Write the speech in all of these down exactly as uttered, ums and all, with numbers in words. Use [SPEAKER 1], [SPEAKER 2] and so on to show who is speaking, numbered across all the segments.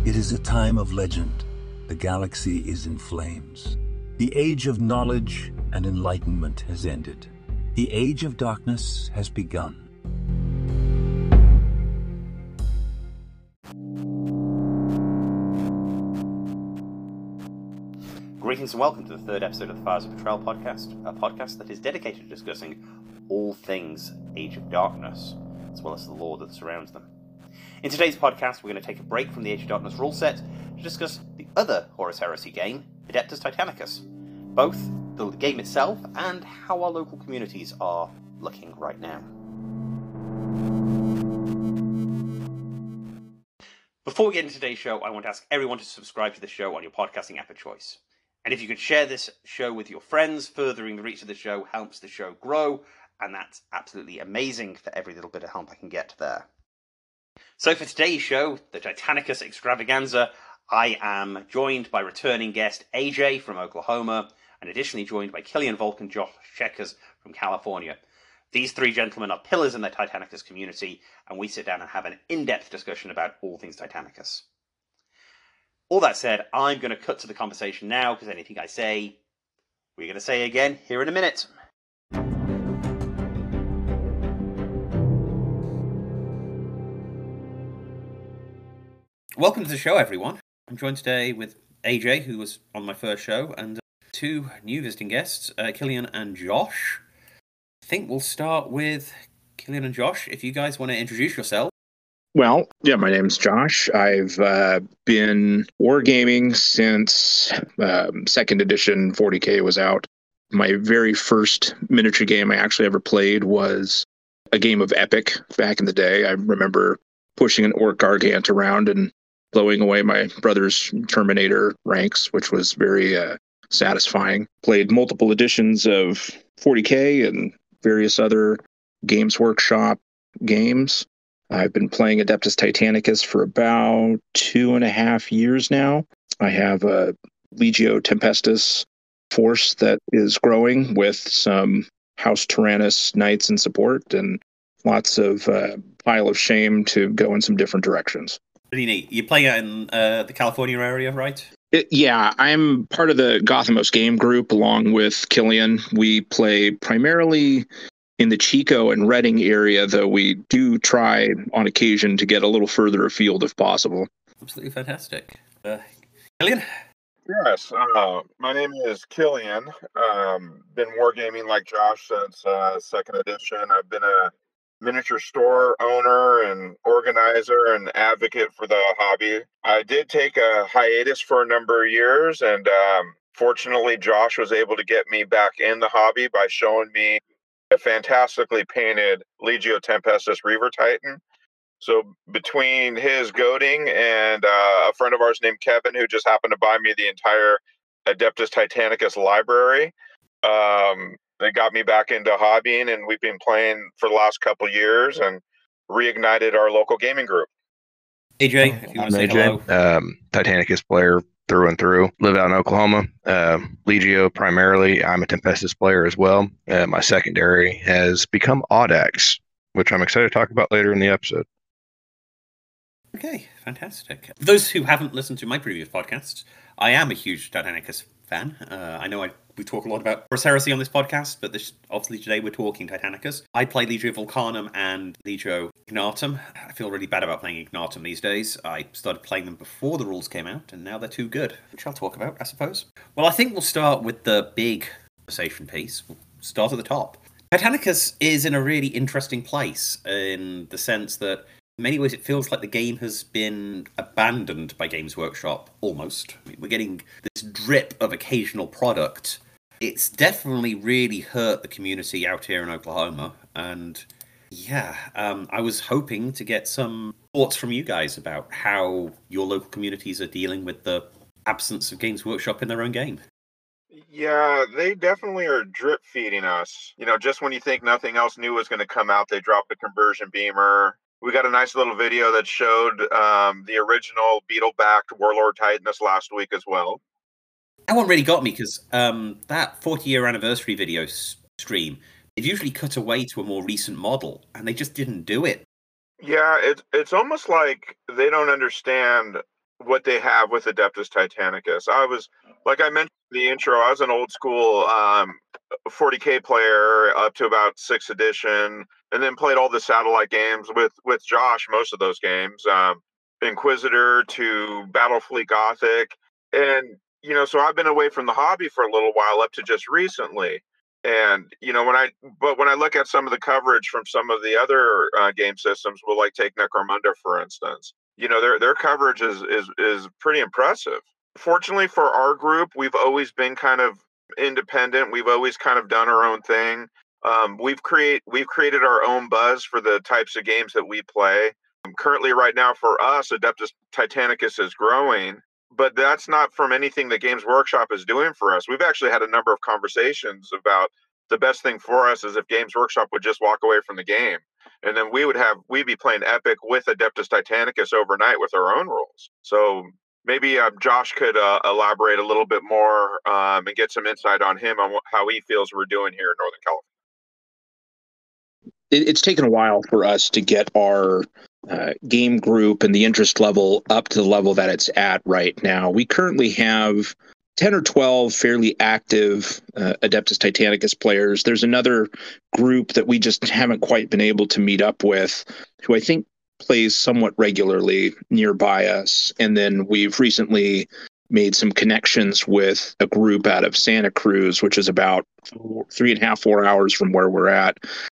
[SPEAKER 1] It is a time of legend. The galaxy is in flames. The age of knowledge and enlightenment has ended. The age of darkness has begun.
[SPEAKER 2] Greetings and welcome to the third episode of the Fires of Betrayal podcast, a podcast that is dedicated to discussing all things Age of Darkness, as well as the lore that surrounds them. In today's podcast, we're going to take a break from the Age of Darkness rule set to discuss the other Horus Heresy game, Adeptus Titanicus, both the game itself and how our local communities are looking right now. Before we get into today's show, I want to ask everyone to subscribe to the show on your podcasting app of choice. And if you could share this show with your friends, furthering the reach of the show helps the show grow, and that's absolutely amazing for every little bit of help I can get there. So for today's show, the Titanicus Extravaganza, I am joined by returning guest A J from Oklahoma, and additionally joined by Killian Volk and Josh Checkers from California. These three gentlemen are pillars in the Titanicus community, and we sit down and have an in-depth discussion about all things Titanicus. All that said, I'm going to cut to the conversation now, because anything I say, we're going to say again here in a minute. Welcome to the show, everyone. I'm joined today with A J, who was on my first show, and uh, two new visiting guests, uh, Killian and Josh. I think we'll start with Killian and Josh. If you guys want to introduce yourselves.
[SPEAKER 3] Well, yeah, my name's Josh. I've uh, been wargaming since um, second edition forty K was out. My very first miniature game I actually ever played was a game of Epic back in the day. I remember pushing an Orc Gargant around and blowing away my brother's Terminator ranks, which was very uh, satisfying. Played multiple editions of forty K and various other Games Workshop games. I've been playing Adeptus Titanicus for about two and a half years now. I have a Legio Tempestus force that is growing with some House Tyrannus knights in support and lots of uh, pile of shame to go in some different directions.
[SPEAKER 2] Pretty neat. You play in uh, the California area, right?
[SPEAKER 3] It, yeah, I'm part of the Gothamos game group along with Killian. We play primarily in the Chico and Reading area, though we do try on occasion to get a little further afield if possible.
[SPEAKER 2] Absolutely fantastic. Uh, Killian?
[SPEAKER 4] Yes, uh, my name is Killian. Um, been wargaming like Josh since uh, second edition. I've been a miniature store owner and organizer and advocate for the hobby. I did take a hiatus for a number of years, and um, fortunately Josh was able to get me back in the hobby by showing me a fantastically painted Legio Tempestus Reaver Titan. So between his goading and uh, a friend of ours named Kevin, who just happened to buy me the entire Adeptus Titanicus library, um, they got me back into hobbying, and we've been playing for the last couple of years and reignited our local gaming group.
[SPEAKER 2] A J, if you want to say hello.
[SPEAKER 5] Um, Titanicus player through and through. Live out in Oklahoma. Uh, Legio primarily. I'm a Tempestus player as well. Uh, my secondary has become Audax, which I'm excited to talk about later in the episode.
[SPEAKER 2] Okay, fantastic. For those who haven't listened to my previous podcasts, I am a huge Titanicus fan. Uh, I know I we talk a lot about Horus Heresy on this podcast, but this, obviously today we're talking Titanicus. I play Legio Vulcanum and Legio Ignatum. I feel really bad about playing Ignatum these days. I started playing them before the rules came out, and now they're too good, which I'll talk about, I suppose. Well, I think we'll start with the big conversation piece. We'll start at the top. Titanicus is in a really interesting place in the sense that in many ways, it feels like the game has been abandoned by Games Workshop, almost. I mean, we're getting this drip of occasional product. It's definitely really hurt the community out here in Oklahoma. And yeah, um, I was hoping to get some thoughts from you guys about how your local communities are dealing with the absence of Games Workshop in their own game.
[SPEAKER 4] Yeah, they definitely are drip feeding us. You know, just when you think nothing else new was going to come out, they dropped the conversion beamer. We got a nice little video that showed um, the original Beetle-backed Warlord Titanus last week as well.
[SPEAKER 2] That one really got me because um, that forty-year anniversary video s- stream, it usually cut away to a more recent model, and they just didn't do it.
[SPEAKER 4] Yeah, it's it's almost like they don't understand what they have with Adeptus Titanicus. I was, like I mentioned in the intro, I was an old school um, forty K player up to about sixth edition, and then played all the satellite games with with Josh. Most of those games, um, Inquisitor to Battlefleet Gothic, and you know, so I've been away from the hobby for a little while, up to just recently. And you know, when I but when I look at some of the coverage from some of the other uh, game systems, we'll like take Necromunda for instance. You know, their their coverage is is is pretty impressive. Fortunately for our group, we've always been kind of independent. We've always kind of done our own thing. Um, we've create we've created our own buzz for the types of games that we play. Um, currently, right now, for us, Adeptus Titanicus is growing, but that's not from anything that Games Workshop is doing for us. We've actually had a number of conversations about the best thing for us is if Games Workshop would just walk away from the game. And then we would have, we'd be playing Epic with Adeptus Titanicus overnight with our own rules. So maybe uh, Josh could uh, elaborate a little bit more um, and get some insight on him on wh- how he feels we're doing here in Northern California.
[SPEAKER 3] It, it's taken a while for us to get our uh, game group and the interest level up to the level that it's at right now. We currently have ten or twelve fairly active uh, Adeptus Titanicus players. There's another group that we just haven't quite been able to meet up with, who I think plays somewhat regularly nearby us. And then we've recently made some connections with a group out of Santa Cruz, which is about four, three and a half, four hours from where we're at.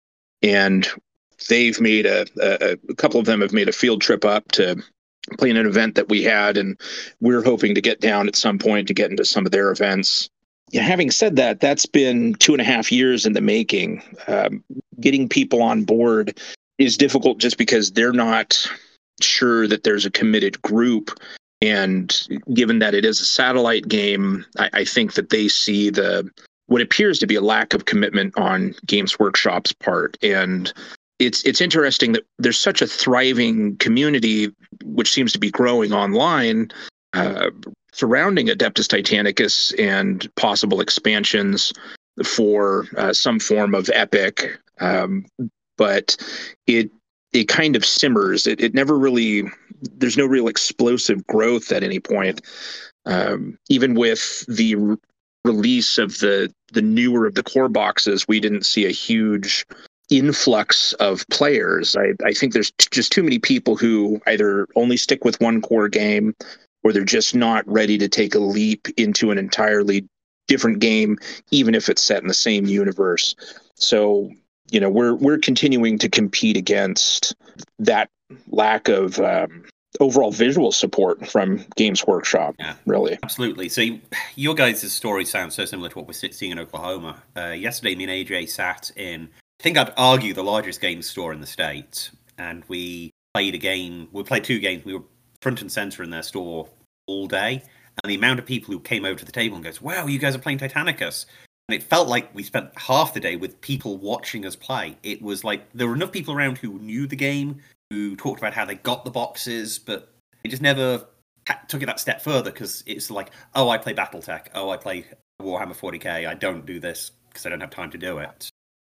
[SPEAKER 3] And they've made a, a, a couple of them have made a field trip up to play in an event that we had, and we're hoping to get down at some point to get into some of their events. Yeah, having said that, that's been two and a half years in the making. Um, getting people on board is difficult just because they're not sure that there's a committed group. And given that it is a satellite game, I, I think that they see the what appears to be a lack of commitment on Games Workshop's part. And it's it's interesting that there's such a thriving community, which seems to be growing online, uh, surrounding Adeptus Titanicus and possible expansions for uh, some form of Epic. Um, but it it kind of simmers. It it never really. There's no real explosive growth at any point. Um, even with the re- release of the the newer of the core boxes, we didn't see a huge influx of players. I, I think there's t- just too many people who either only stick with one core game, or they're just not ready to take a leap into an entirely different game, even if it's set in the same universe. So, you know, we're we're continuing to compete against that lack of um, overall visual support from Games Workshop.
[SPEAKER 2] Yeah,
[SPEAKER 3] really.
[SPEAKER 2] Absolutely. So you, your guys' story sounds so similar to what we're seeing in Oklahoma. Uh, yesterday, me and A J sat in, I think I'd argue, the largest games store in the state, and we played a game. We played two games. We were front and center in their store all day, and the amount of people who came over to the table and goes, "Wow, you guys are playing Titanicus." And it felt like we spent half the day with people watching us play. It was like there were enough people around who knew the game, who talked about how they got the boxes, but they just never took it that step further, because it's like, oh, I play Battletech, oh, I play Warhammer forty K, I don't do this because I don't have time to do it.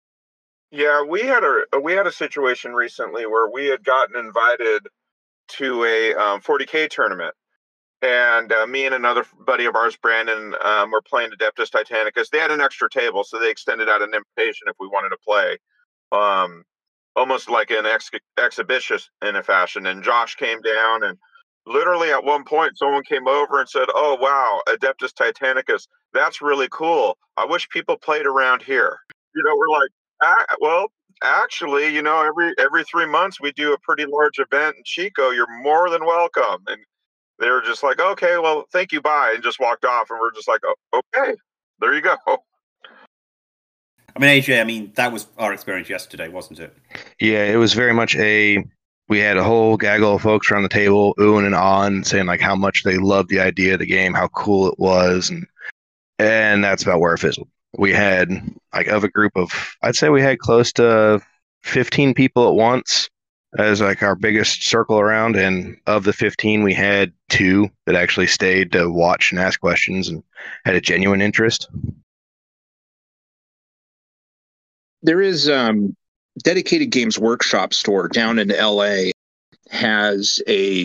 [SPEAKER 4] Yeah, we had a we had a situation recently where we had gotten invited to a um, forty K tournament, and uh, me and another buddy of ours, Brandon, um, were playing Adeptus Titanicus. They had an extra table, so they extended out an invitation if we wanted to play, um, almost like an ex- exhibition in a fashion. And Josh came down, and literally at one point, someone came over and said, "Oh wow, Adeptus Titanicus, that's really cool. I wish people played around here." You know, we're like, ah, well, actually, you know, every every three months we do a pretty large event in Chico. You're more than welcome. And they were just like, "Okay, well, thank you, bye," and just walked off. And we're just like, "Oh, okay, there you go."
[SPEAKER 2] I mean, A J, I mean, that was our experience yesterday, wasn't it?
[SPEAKER 5] Yeah, it was very much a, we had a whole gaggle of folks around the table, oohing and ahhing, saying like how much they loved the idea of the game, how cool it was, and and that's about where it fizzled. We had, like, of a group of, I'd say we had close to fifteen people at once as like our biggest circle around, and of the fifteen, we had two that actually stayed to watch and ask questions and had a genuine interest.
[SPEAKER 3] There is um dedicated Games Workshop store down in L A, has a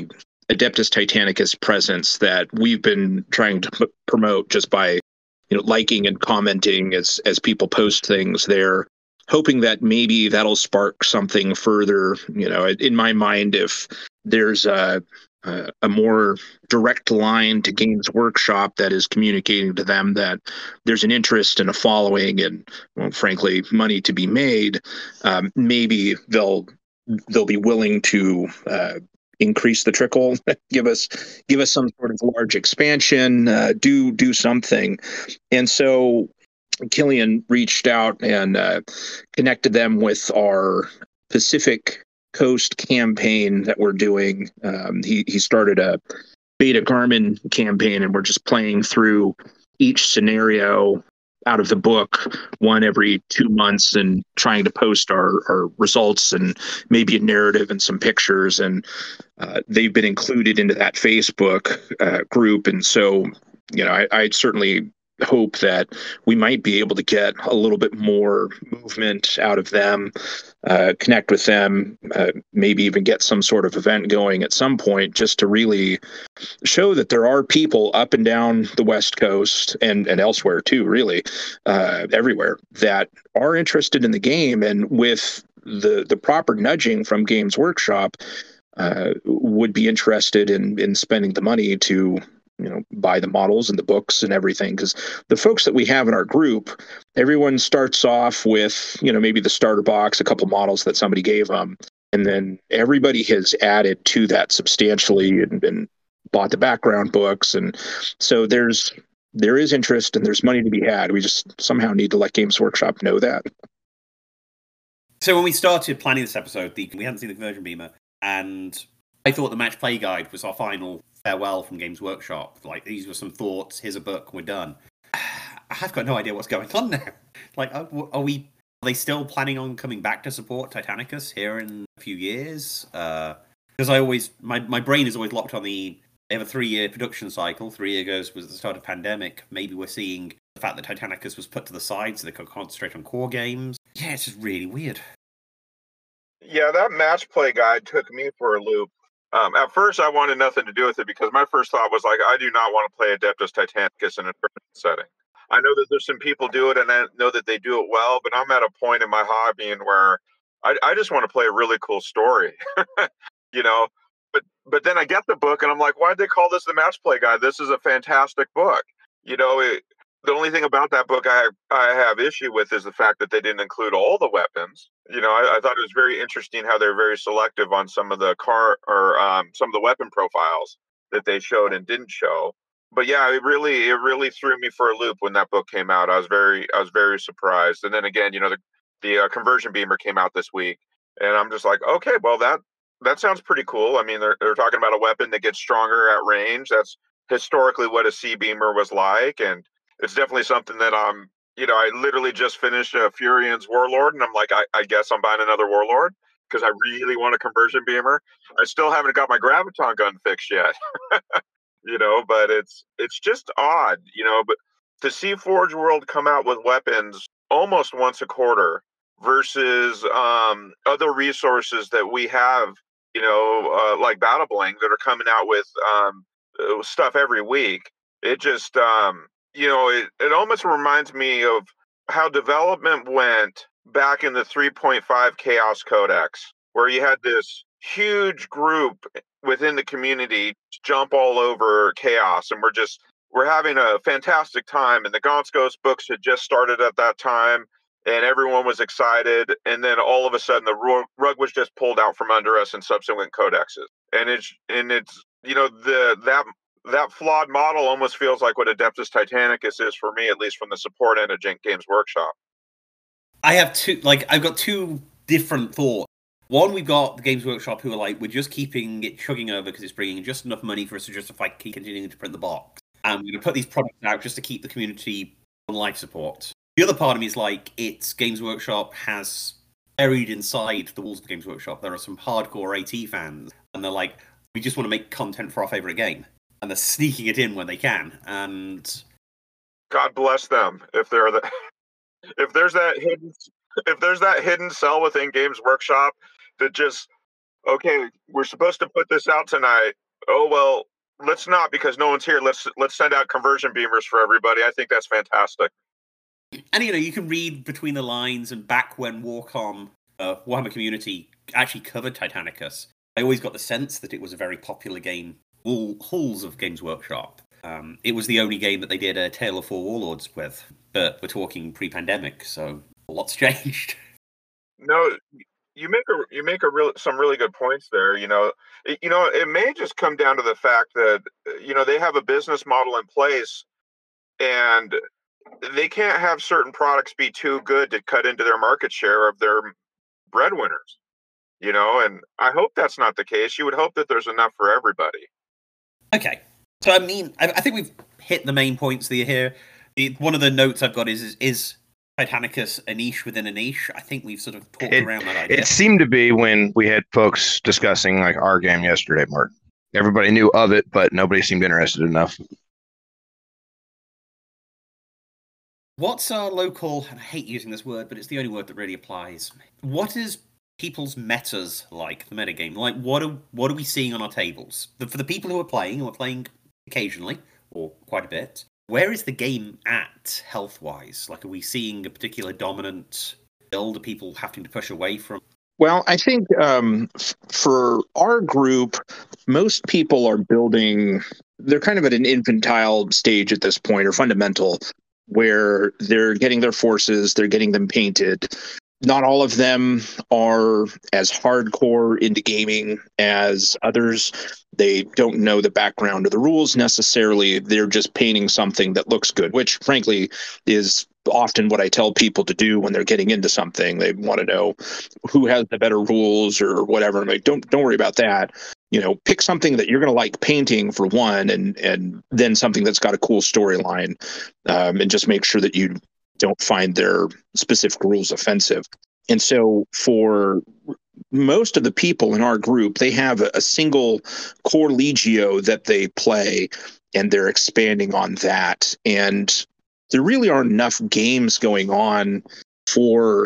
[SPEAKER 3] Adeptus Titanicus presence that we've been trying to p- promote just by, you know, liking and commenting as as people post things there, hoping that maybe that'll spark something further. You know, in my mind, if there's a a, a more direct line to Games Workshop that is communicating to them that there's an interest and a following and, well, frankly, money to be made, um, maybe they'll they'll be willing to uh, increase the trickle, give us give us some sort of large expansion, uh, do do something. And so Killian reached out and uh, connected them with our Pacific Coast campaign that we're doing. Um, he he started a beta Garmin campaign, and we're just playing through each scenario out of the book, one every two months, and trying to post our, our results and maybe a narrative and some pictures. And uh, they've been included into that Facebook uh, group. And so, you know, I, I certainly hope that we might be able to get a little bit more movement out of them, uh, connect with them, uh, maybe even get some sort of event going at some point, just to really show that there are people up and down the West Coast and, and elsewhere too, really, uh, everywhere, that are interested in the game, and with the the proper nudging from Games Workshop, uh, would be interested in in spending the money to, you know, buy the models and the books and everything. Because the folks that we have in our group, everyone starts off with, you know, maybe the starter box, a couple models that somebody gave them, and then everybody has added to that substantially and, and bought the background books. And so there's there is interest and there's money to be had. We just somehow need to let Games Workshop know that.
[SPEAKER 2] So when we started planning this episode, the, we hadn't seen the Conversion Beamer, and I thought the Match Play Guide was our final farewell from Games Workshop. Like, these were some thoughts, here's a book, we're done. I've got no idea what's going on now. Like, are, are we? Are they still planning on coming back to support Titanicus here in a few years? Because uh, I always, my, my brain is always locked on the, they have a three-year production cycle. Three years was at the start of pandemic. Maybe we're seeing the fact that Titanicus was put to the side so they could concentrate on core games. Yeah, it's just really weird.
[SPEAKER 4] Yeah, that Match Play Guide took me for a loop. Um, at first, I wanted nothing to do with it because my first thought was like, I do not want to play Adeptus Titanicus in a tournament setting. I know that there's some people do it, and I know that they do it well, but I'm at a point in my hobby where I, I just want to play a really cool story, you know. But but then I get the book, and I'm like, why'd they call this the Match Play Guide? This is a fantastic book. You know, it, the only thing about that book I I have issue with is the fact that they didn't include all the weapons. You know, I, I thought it was very interesting how they're very selective on some of the car or um, some of the weapon profiles that they showed and didn't show. But yeah, it really it really threw me for a loop when that book came out. I was very I was very surprised. And then again, you know, the the uh, Conversion Beamer came out this week, and I'm just like, okay, well that that sounds pretty cool. I mean, they're they're talking about a weapon that gets stronger at range. That's historically what a Sea Beamer was like, and it's definitely something that I'm, you know, I literally just finished uh, Furian's Warlord, and I'm like, I, I guess I'm buying another Warlord because I really want a Conversion Beamer. I still haven't got my Graviton gun fixed yet, you know, but it's it's just odd, you know. But to see Forge World come out with weapons almost once a quarter versus um, other resources that we have, you know, uh, like Battle Bling that are coming out with um, stuff every week, it just um, you know, it, it almost reminds me of how development went back in the three point five Chaos Codex, where you had this huge group within the community jump all over Chaos, and we're just, we're having a fantastic time. And the Gaunt's Ghost books had just started at that time, and everyone was excited. And then all of a sudden, the rug was just pulled out from under us in subsequent codexes. And it's, and it's, you know, the, that, that flawed model almost feels like what Adeptus Titanicus is for me, at least from the support end of Games Workshop.
[SPEAKER 2] I have two, like, I've got two different thoughts. One, we've got the Games Workshop who are like, we're just keeping it chugging over because it's bringing just enough money for us to justify keep continuing to print the box. And we're going to put these products out just to keep the community on life support. The other part of me is like, it's Games Workshop has buried inside the walls of Games Workshop. There are some hardcore AT fans, and they're like, we just want to make content for our favorite game. And they're sneaking it in when they can. And
[SPEAKER 4] God bless them if they're the if there's that hidden if there's that hidden cell within Games Workshop that just, okay, we're supposed to put this out tonight. Oh, well, let's not, because no one's here. Let's let's send out conversion beamers for everybody. I think that's fantastic.
[SPEAKER 2] And, you know, you can read between the lines, and back when Warcom, uh, Warhammer Community actually covered Titanicus, I always got the sense that it was a very popular game, all halls of Games Workshop. Um, it was the only game that they did a Tale of Four Warlords with, but we're talking pre-pandemic, so a lot's changed.
[SPEAKER 4] No, you make a you make a real some really good points there. You know, it, you know, it may just come down to the fact that you know they have a business model in place, and they can't have certain products be too good to cut into their market share of their breadwinners. You know, and I hope that's not the case. You would hope that there's enough for everybody.
[SPEAKER 2] Okay, so I mean, I, I think we've hit the main points that you hear. The, one of the notes I've got is is, is Titanicus a niche within a niche? I think we've sort of talked
[SPEAKER 5] it,
[SPEAKER 2] around that idea.
[SPEAKER 5] It seemed to be when we had folks discussing like our game yesterday, Mark. Everybody knew of it, but nobody seemed interested enough.
[SPEAKER 2] What's our local, and I hate using this word, but it's the only word that really applies. What is people's metas like, the metagame? Like, what are, what are we seeing on our tables? The, for the people who are playing, who are playing occasionally, or quite a bit, where is the game at, health-wise? Like, are we seeing a particular dominant build? Are people having to push away from?
[SPEAKER 3] Well, I think um, f- for our group, most people are building, they're kind of at an infantile stage at this point, or fundamental, where they're getting their forces, they're getting them painted. Not all of them are as hardcore into gaming as others. They don't know the background of the rules necessarily. They're just painting something that looks good, which frankly is often what I tell people to do when they're getting into something. They want to know who has the better rules or whatever. I'm like, don't don't worry about that. You know, pick something that you're going to like painting for one, and and then something that's got a cool storyline, um, and just make sure that you don't find their specific rules offensive. And so for most of the people in our group, they have a, a single core Legio that they play, and they're expanding on that. And there really aren't enough games going on for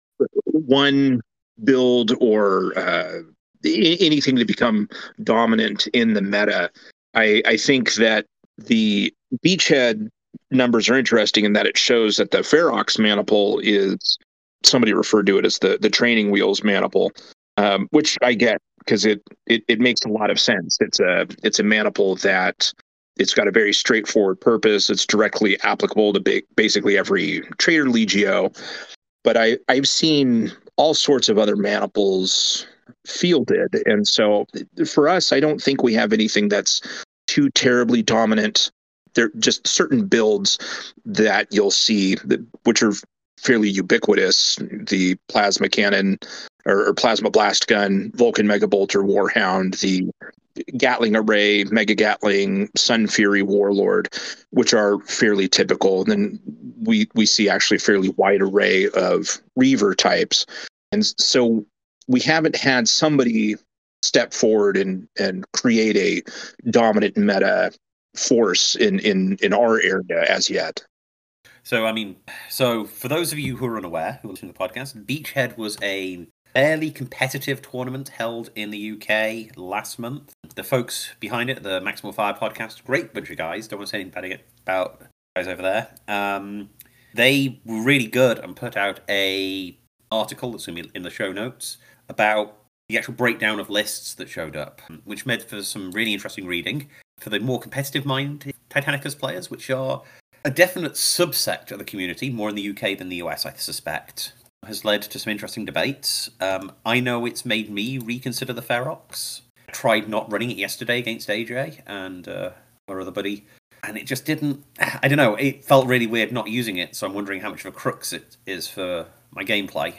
[SPEAKER 3] one build or uh, anything to become dominant in the meta. I, I think that the Beachhead numbers are interesting in that it shows that the Ferox maniple is, somebody referred to it as the, the training wheels maniple, um, which I get because it, it it makes a lot of sense. It's a it's a maniple that it's got a very straightforward purpose. It's directly applicable to ba- basically every trader legio. But I, I've seen all sorts of other maniples fielded. And so for us, I don't think we have anything that's too terribly dominant. There are just certain builds that you'll see, that, which are fairly ubiquitous. The plasma cannon or, or plasma blast gun, Vulcan Megabolter Warhound, the Gatling Array, Mega Gatling, Sun Fury Warlord, which are fairly typical. And then we we see actually a fairly wide array of Reaver types. And so we haven't had somebody step forward and, and create a dominant meta force in, in, in our area as yet.
[SPEAKER 2] So, I mean, so for those of you who are unaware, who listen to the podcast, Beachhead was a fairly competitive tournament held in the U K last month. The folks behind it, the Maximal Fire podcast, great bunch of guys. Don't want to say anything about guys over there. Um, they were really good and put out a article that's going to be in the show notes about the actual breakdown of lists that showed up, which made for some really interesting reading for the more competitive-minded Titanicus players, which are a definite subset of the community, more in the U K than the U S, I suspect, has led to some interesting debates. Um, I know it's made me reconsider the Ferox. I tried not running it yesterday against A J and uh, our other buddy, and it just didn't... I don't know, it felt really weird not using it, so I'm wondering how much of a crux it is for my gameplay.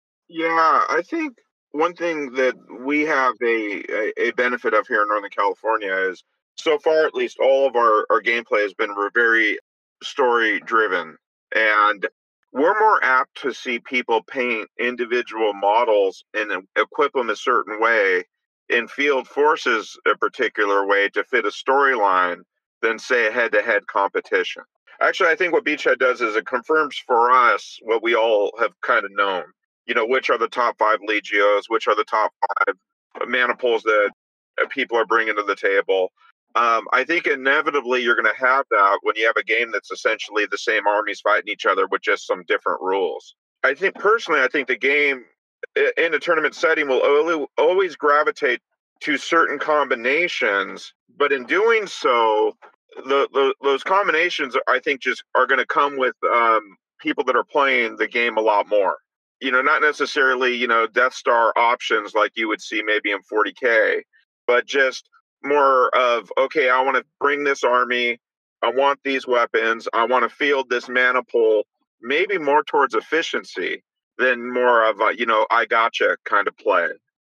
[SPEAKER 4] Yeah, I think one thing that we have a, a, a benefit of here in Northern California is, so far at least, all of our, our gameplay has been very story driven, and we're more apt to see people paint individual models and equip them a certain way and field forces a particular way to fit a storyline than, say, a head-to-head competition. Actually, I think what Beachhead does is it confirms for us what we all have kind of known. You know, which are the top five Legios, which are the top five maniples that people are bringing to the table. Um, I think inevitably you're going to have that when you have a game that's essentially the same armies fighting each other with just some different rules. I think personally, I think the game in a tournament setting will always gravitate to certain combinations, but in doing so, the, the those combinations I think just are going to come with um, people that are playing the game a lot more. You know, not necessarily, you know, Death Star options like you would see maybe in forty K, but just more of, okay, I want to bring this army, I want these weapons, I want to field this mana pool, maybe more towards efficiency than more of a, you know, I gotcha kind of play.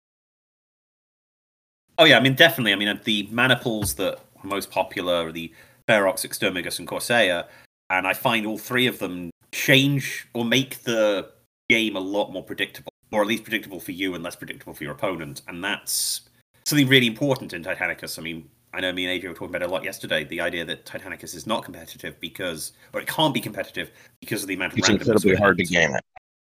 [SPEAKER 2] Oh yeah, I mean, definitely. I mean, the mana pools that are most popular are the Ferox, Exterminus, and Corsair, and I find all three of them change or make the game a lot more predictable, or at least predictable for you and less predictable for your opponent, and that's something really important in Titanicus. I mean, I know me and A J were talking about it a lot yesterday, the idea that Titanicus is not competitive because, or it can't be competitive because of the amount of
[SPEAKER 5] It's
[SPEAKER 2] randomness.
[SPEAKER 5] incredibly hard to game it.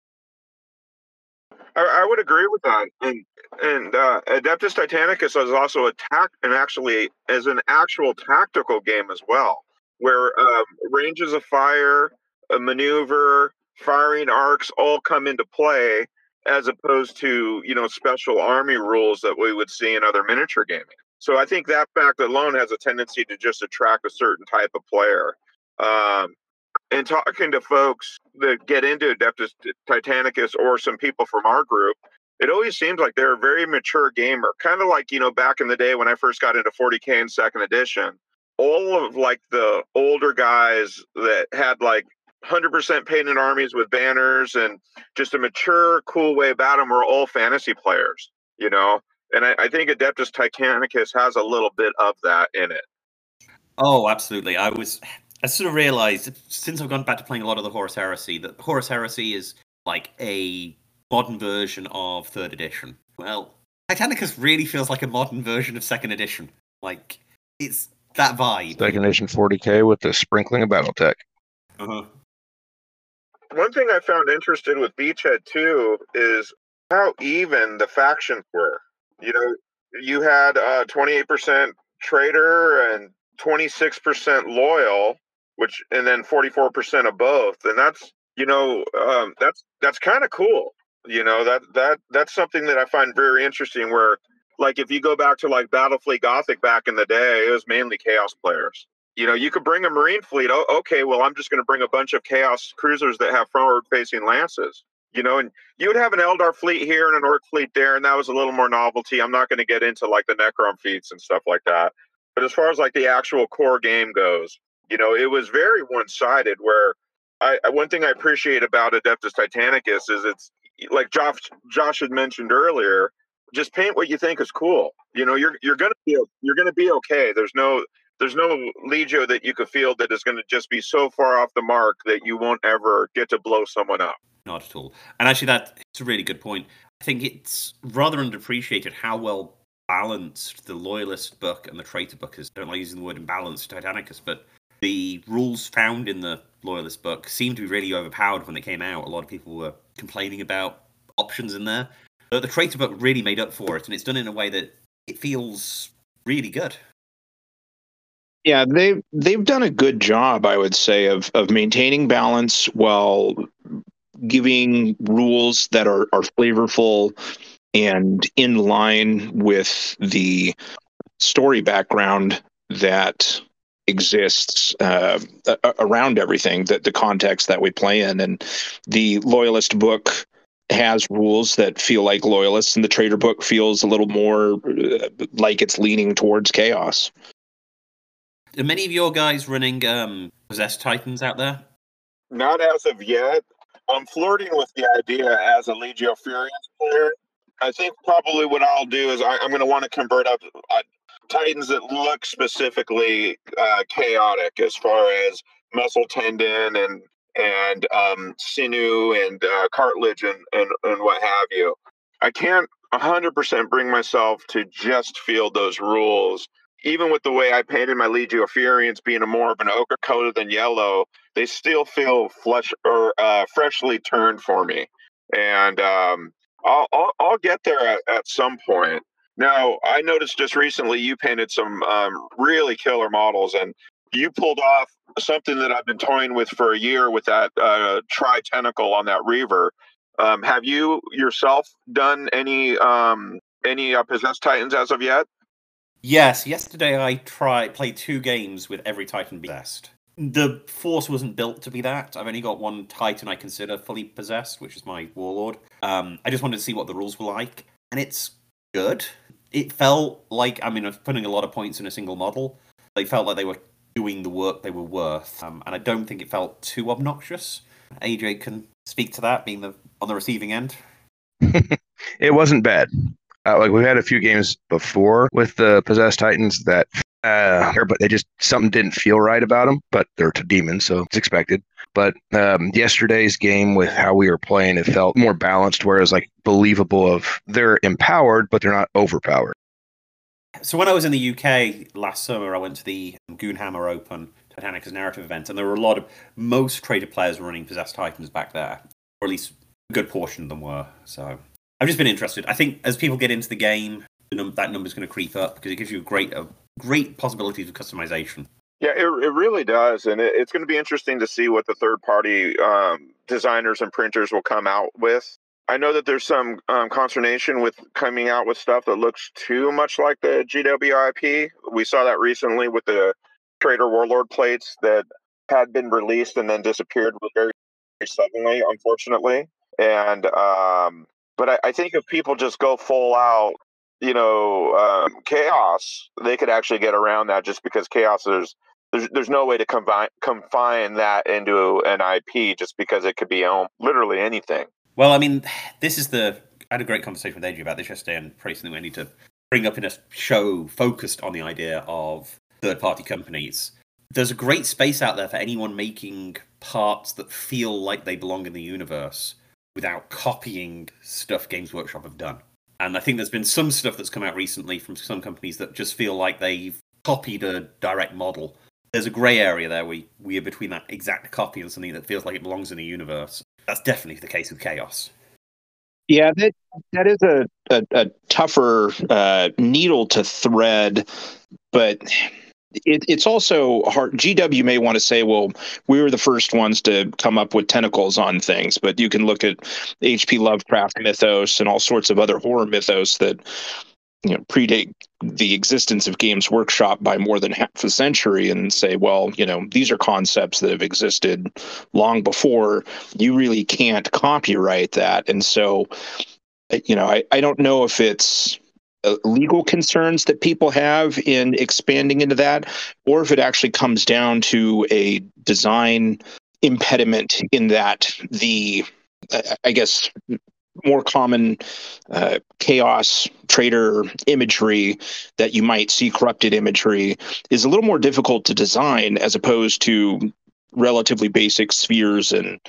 [SPEAKER 4] I, I would agree with that, and and uh, Adeptus Titanicus is also a tac and actually is an actual tactical game as well, where um, ranges of fire, a maneuver, firing arcs all come into play, as opposed to, you know, special army rules that we would see in other miniature gaming. So I think that fact alone has a tendency to just attract a certain type of player. Um, and talking to folks that get into Adeptus Titanicus or some people from our group, it always seems like they're a very mature gamer. Kind of like, you know, back in the day when I first got into forty K and second edition, all of like the older guys that had like one hundred percent painted armies with banners and just a mature, cool way about them were all fantasy players, you know? And I, I think Adeptus Titanicus has a little bit of that in it.
[SPEAKER 2] Oh, absolutely. I was... I sort of realized, since I've gone back to playing a lot of the Horus Heresy, that Horus Heresy is like a modern version of third edition. Well, Titanicus really feels like a modern version of second edition. Like, it's that vibe.
[SPEAKER 5] Second edition forty K with the sprinkling of Battletech.
[SPEAKER 2] Uh-huh.
[SPEAKER 4] One thing I found interesting with Beachhead too is how even the factions were. You know, you had uh, twenty-eight percent traitor and twenty-six percent loyal, which and then forty-four percent of both, and that's, you know, um, that's that's kind of cool. You know, that that that's something that I find very interesting. Where, like, if you go back to like Battlefleet Gothic back in the day, it was mainly Chaos players. You know, you could bring a Marine fleet. Oh, okay, well, I'm just going to bring a bunch of Chaos cruisers that have forward-facing lances. You know, and you would have an Eldar fleet here and an Orc fleet there, and that was a little more novelty. I'm not going to get into like the Necron feats and stuff like that. But as far as like the actual core game goes, you know, it was very one-sided. Where I one thing I appreciate about Adeptus Titanicus is it's like Josh Josh had mentioned earlier. Just paint what you think is cool. You know, you're you're gonna be you're gonna be okay. There's no there's no Legio that you could field that is going to just be so far off the mark that you won't ever get to blow someone up.
[SPEAKER 2] Not at all. And actually, that's a really good point. I think it's rather underappreciated how well balanced the Loyalist book and the Traitor book is. I don't like using the word imbalanced Titanicus, but the rules found in the Loyalist book seemed to be really overpowered when they came out. A lot of people were complaining about options in there. But the Traitor book really made up for it, and it's done in a way that it feels really good.
[SPEAKER 3] Yeah, they've they've done a good job, I would say, of of maintaining balance while giving rules that are, are flavorful and in line with the story background that exists uh, around everything, that the context that we play in. And the Loyalist book has rules that feel like Loyalists, and the Traitor book feels a little more uh, like it's leaning towards chaos.
[SPEAKER 2] Are many of your guys running um, Possessed Titans out there?
[SPEAKER 4] Not as of yet. I'm flirting with the idea as a Legio Furians player. I think probably what I'll do is I, I'm going to want to convert up uh, Titans that look specifically uh, chaotic, as far as muscle tendon and and um, sinew and uh, cartilage and, and, and what have you. I can't one hundred percent bring myself to just field those rules. Even with the way I painted my Legio Furians being a more of an ochre color than yellow, they still feel flesh or uh, freshly turned for me. And um, I'll, I'll I'll get there at, at some point. Now, I noticed just recently you painted some um, really killer models, and you pulled off something that I've been toying with for a year with that uh, tri-tentacle on that Reaver. Um, have you yourself done any um, any uh, Possessed Titans as of yet?
[SPEAKER 2] Yes, yesterday I tried played two games with every Titan possessed. The Force wasn't built to be that. I've only got one Titan I consider fully possessed, which is my Warlord. Um, I just wanted to see what the rules were like, and it's good. It felt like, I mean, I was putting a lot of points in a single model. They felt like they were doing the work they were worth, um, and I don't think it felt too obnoxious. A J can speak to that, being the on the receiving end.
[SPEAKER 5] It wasn't bad. Uh, like we've had a few games before with the Possessed Titans that, uh, but they just something didn't feel right about them. But they're demons, so it's expected. But um, yesterday's game with how we were playing, it felt more balanced, where it was like believable of they're empowered, but they're not overpowered.
[SPEAKER 2] So when I was in the U K last summer, I went to the Goonhammer Open Titanicus narrative event, and there were a lot of most traded players running Possessed Titans back there, or at least a good portion of them were. So I've just been interested. I think as people get into the game, the num- that number's going to creep up because it gives you great, uh, great possibilities of customization.
[SPEAKER 4] Yeah, it it really does, and it, it's going to be interesting to see what the third party um, designers and printers will come out with. I know that there's some um, consternation with coming out with stuff that looks too much like the G W I P. We saw that recently with the Trader Warlord plates that had been released and then disappeared very, very suddenly, unfortunately. And um, but I, I think if people just go full out, you know, um, Chaos, they could actually get around that just because Chaos is. There's there's no way to confine confine that into an I P just because it could be um, literally anything.
[SPEAKER 2] Well, I mean, this is the. I had a great conversation with Adrian about this yesterday, and probably something we need to bring up in a show focused on the idea of third-party companies. There's a great space out there for anyone making parts that feel like they belong in the universe without copying stuff Games Workshop have done. And I think there's been some stuff that's come out recently from some companies that just feel like they've copied a direct model. There's a grey area there where we are between that exact copy and something that feels like it belongs in a universe. That's definitely the case with Chaos.
[SPEAKER 3] Yeah, that that is a, a, a tougher uh, needle to thread, but it, it's also hard. G W may want to say, well, we were the first ones to come up with tentacles on things, but you can look at H P Lovecraft mythos and all sorts of other horror mythos that, you know, predate the existence of Games Workshop by more than half a century and say, well, you know, these are concepts that have existed long before. You really can't copyright that. And so, you know, I, I don't know if it's uh, legal concerns that people have in expanding into that, or if it actually comes down to a design impediment in that the, I guess, more common uh, chaos trader imagery that you might see, corrupted imagery, is a little more difficult to design as opposed to relatively basic spheres and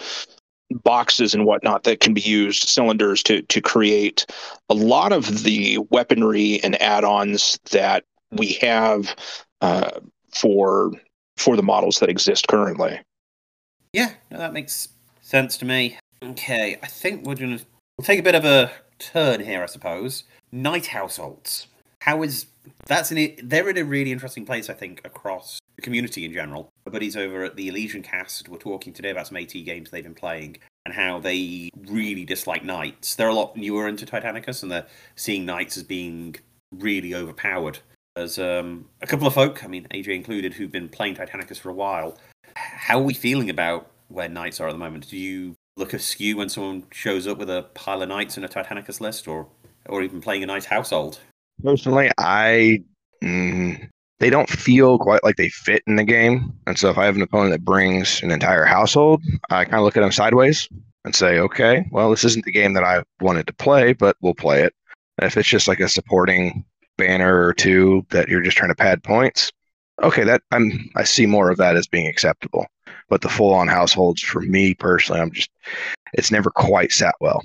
[SPEAKER 3] boxes and whatnot that can be used, cylinders, to to create a lot of the weaponry and add-ons that we have uh, for for the models that exist currently.
[SPEAKER 2] Yeah, no, that makes sense to me. Okay, I think we're going to We'll take a bit of a turn here, I suppose. Night households. How is that's an they're in a really interesting place, I think, across the community in general. My buddies over at the Elysian Cast were talking today about some AT games they've been playing and how they really dislike knights. They're a lot newer into Titanicus, and they're seeing knights as being really overpowered. There's um, a couple of folk, I mean A J included, who've been playing Titanicus for a while. How are we feeling about where knights are at the moment? Do you look askew when someone shows up with a pile of knights in a Titanicus list, or or even playing a nice household?
[SPEAKER 5] Personally, I mm, they don't feel quite like they fit in the game, and so if I have an opponent that brings an entire household, I kind of look at them sideways and say, okay, well, this isn't the game that I wanted to play, but we'll play it. And if it's just like a supporting banner or two that you're just trying to pad points, okay, that I'm I see more of that as being acceptable. But the full-on households, for me personally, I'm just it's never quite sat well.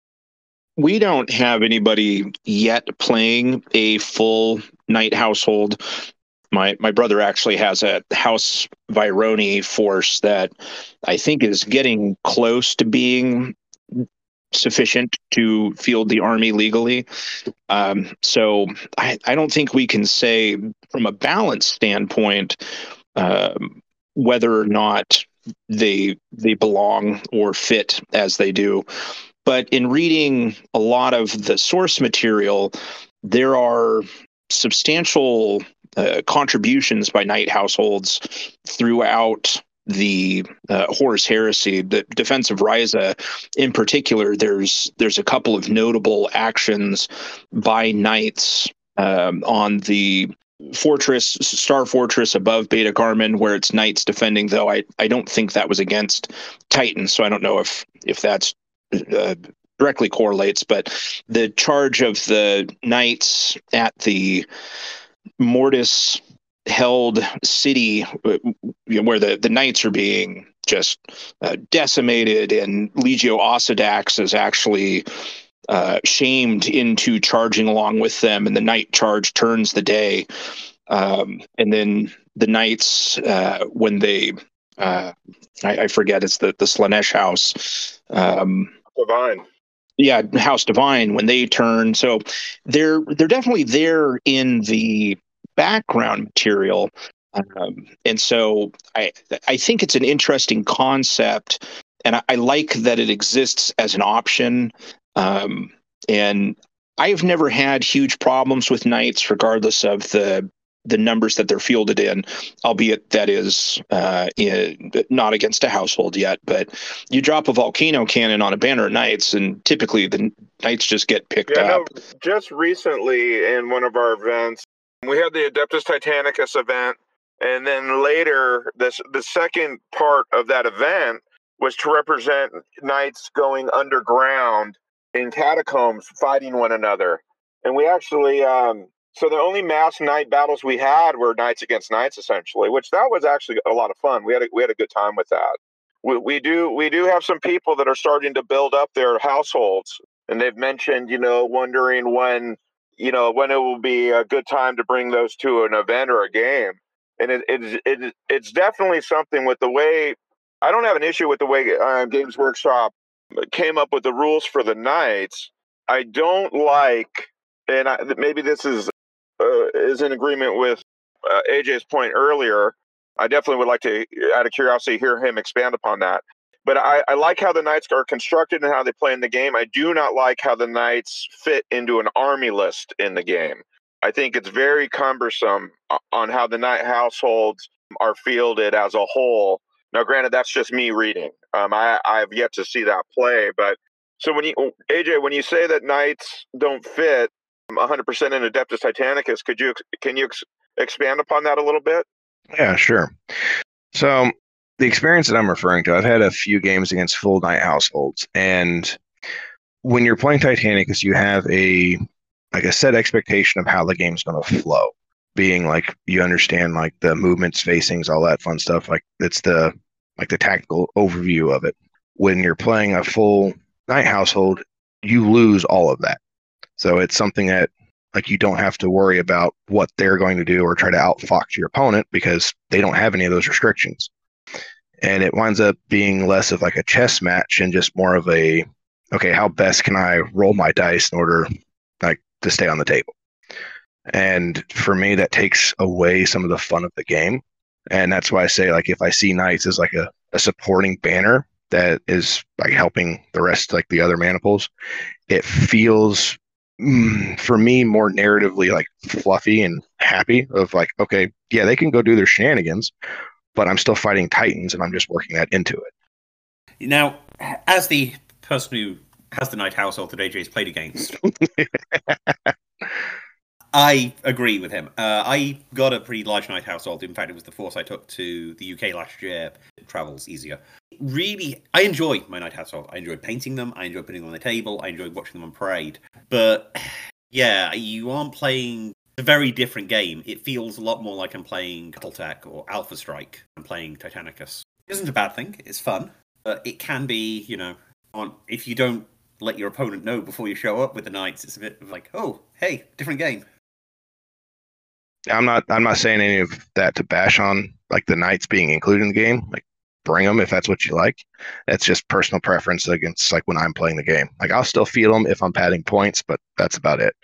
[SPEAKER 3] We don't have anybody yet playing a full knight household. My my brother actually has a House Vironi force that I think is getting close to being sufficient to field the army legally. Um, so I, I don't think we can say from a balance standpoint um, whether or not they they belong or fit as they do. But in reading a lot of the source material, there are substantial uh, contributions by knight households throughout the uh, Horus Heresy, the defense of Ryza in particular. There's there's a couple of notable actions by knights um, on the fortress, Star Fortress above Beta Garmin, where it's knights defending. Though I I don't think that was against Titans, so I don't know if if that's uh, directly correlates. But the charge of the knights at the Mortis held city, where the, the knights are being just uh, decimated, and Legio Osidax is actually uh, shamed into charging along with them, and the knight charge turns the day. Um, and then the knights, uh, when they, uh, I, I forget, it's the, the Slanesh house. Um,
[SPEAKER 4] Divine.
[SPEAKER 3] Yeah, House Divine, when they turn. So they're they're definitely there in the background material. Um, and so I I think it's an interesting concept, and I, I like that it exists as an option. Um, and I've never had huge problems with knights, regardless of the the numbers that they're fielded in, albeit that is uh, in, not against a household yet. But you drop a volcano cannon on a banner of knights, and typically the knights just get picked
[SPEAKER 4] Yeah,
[SPEAKER 3] up.
[SPEAKER 4] no, just recently in one of our events, we had the Adeptus Titanicus event, and then later, this the second part of that event was to represent knights going underground in catacombs, fighting one another. And we actually, um, so the only mass knight battles we had were knights against knights, essentially, which that was actually a lot of fun. We had a, we had a good time with that. We, we do we do have some people that are starting to build up their households, and they've mentioned, you know, wondering when, you know, when it will be a good time to bring those to an event or a game. And it, it, it it's definitely something with the way, I don't have an issue with the way uh, Games Workshop came up with the rules for the knights. I don't like, and I, maybe this is uh, is in agreement with uh, A J's point earlier. I definitely would like to, out of curiosity, hear him expand upon that. But I, I like how the knights are constructed and how they play in the game. I do not like how the knights fit into an army list in the game. I think it's very cumbersome on how the knight households are fielded as a whole. Now, granted, that's just me reading. Um, I, I've yet to see that play. But so when you, A J, when you say that knights don't fit one hundred percent in Adeptus Titanicus, could you can you ex- expand upon that a little bit?
[SPEAKER 5] Yeah, sure. So the experience that I'm referring to, I've had a few games against full knight households, and when you're playing Titanicus, you have a like a set expectation of how the game's going to flow. Being like you understand like the movements, facings, all that fun stuff. Like it's the like the tactical overview of it. When you're playing a full knight household, you lose all of that. So it's something that like you don't have to worry about what they're going to do or try to outfox your opponent because they don't have any of those restrictions. And it winds up being less of like a chess match and just more of a, okay, how best can I roll my dice in order like to stay on the table? And for me, that takes away some of the fun of the game. And that's why I say, like, if I see knights as like a, a supporting banner that is like helping the rest, like the other maniples, it feels mm, for me more narratively like fluffy and happy of like, okay, yeah, they can go do their shenanigans, but I'm still fighting Titans and I'm just working that into it.
[SPEAKER 2] Now, as the person who has the knight household that A J's played against, I agree with him. Uh, I got a pretty large knight household. In fact, it was the force I took to the U K last year. It travels easier. Really, I enjoy my knight household. I enjoy painting them. I enjoy putting them on the table. I enjoy watching them on parade. But yeah, you aren't playing a very different game. It feels a lot more like I'm playing Battletech or Alpha Strike. I'm playing Titanicus. It isn't a bad thing. It's fun. But it can be, you know, on if you don't let your opponent know before you show up with the knights, it's a bit of like, oh, hey, different game.
[SPEAKER 5] I'm not I'm not saying any of that to bash on like the knights being included in the game. Like bring them if that's what you like. That's just personal preference against like when I'm playing the game. Like I'll still feel them if I'm padding points, but that's about it.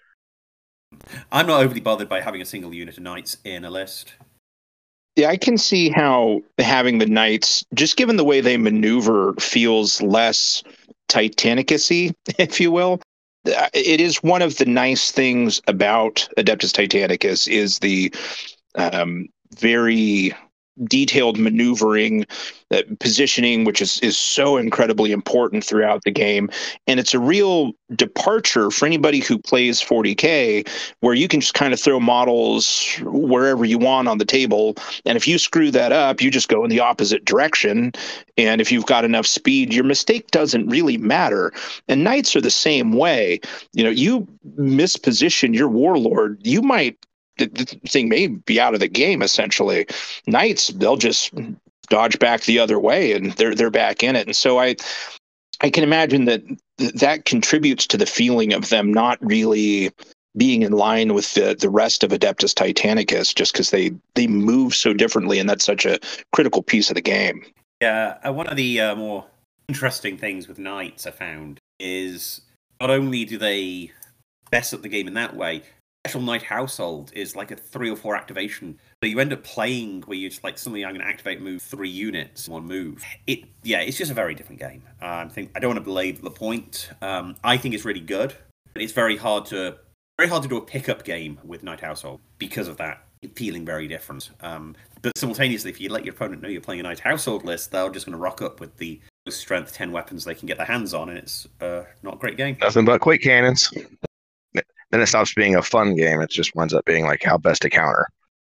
[SPEAKER 2] I'm not overly bothered by having a single unit of knights in a list.
[SPEAKER 3] Yeah, I can see how having the knights, just given the way they maneuver, feels less Titanicus-y, if you will. It is one of the nice things about Adeptus Titanicus is the um, very detailed maneuvering, uh, positioning, which is, is so incredibly important throughout the game. And it's a real departure for anybody who plays forty K, where you can just kind of throw models wherever you want on the table. And if you screw that up, you just go in the opposite direction. And if you've got enough speed, your mistake doesn't really matter. And knights are the same way. You know, you misposition your warlord, you might the thing may be out of the game, essentially. Knights, they'll just dodge back the other way and they're they're back in it. And so I I can imagine that th- that contributes to the feeling of them not really being in line with the, the rest of Adeptus Titanicus, just because they, they move so differently, and that's such a critical piece of the game.
[SPEAKER 2] Yeah, uh, one of the uh, more interesting things with knights I found is not only do they mess up the game in that way, Special Knight Household is like a three or four activation. So you end up playing where you're just like, suddenly I'm going to activate move three units in one move. It yeah, it's just a very different game. Uh, I think I don't want to belabor the point. Um, I think it's really good, but it's very hard to very hard to do a pickup game with Knight Household because of that feeling very different. Um, but simultaneously, if you let your opponent know you're playing a Knight Household list, they're just going to rock up with the strength ten weapons they can get their hands on, and it's uh, not a great game.
[SPEAKER 5] Nothing but quick cannons. Then it stops being a fun game. It just winds up being like how best to counter.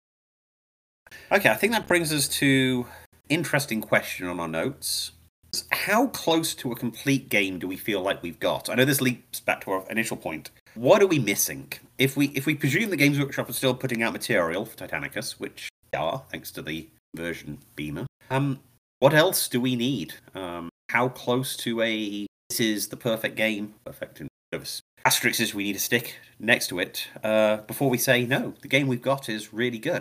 [SPEAKER 2] Okay, I think that brings us to interesting question on our notes. How close to a complete game do we feel like we've got? I know this leaps back to our initial point. What are we missing? If we if we presume the Games Workshop is still putting out material for Titanicus, which they are, thanks to the version Beamer, um, what else do we need? Um, how close to a this is the perfect game, perfect in service asterisks we need to stick next to it uh, before we say, no, the game we've got is really good?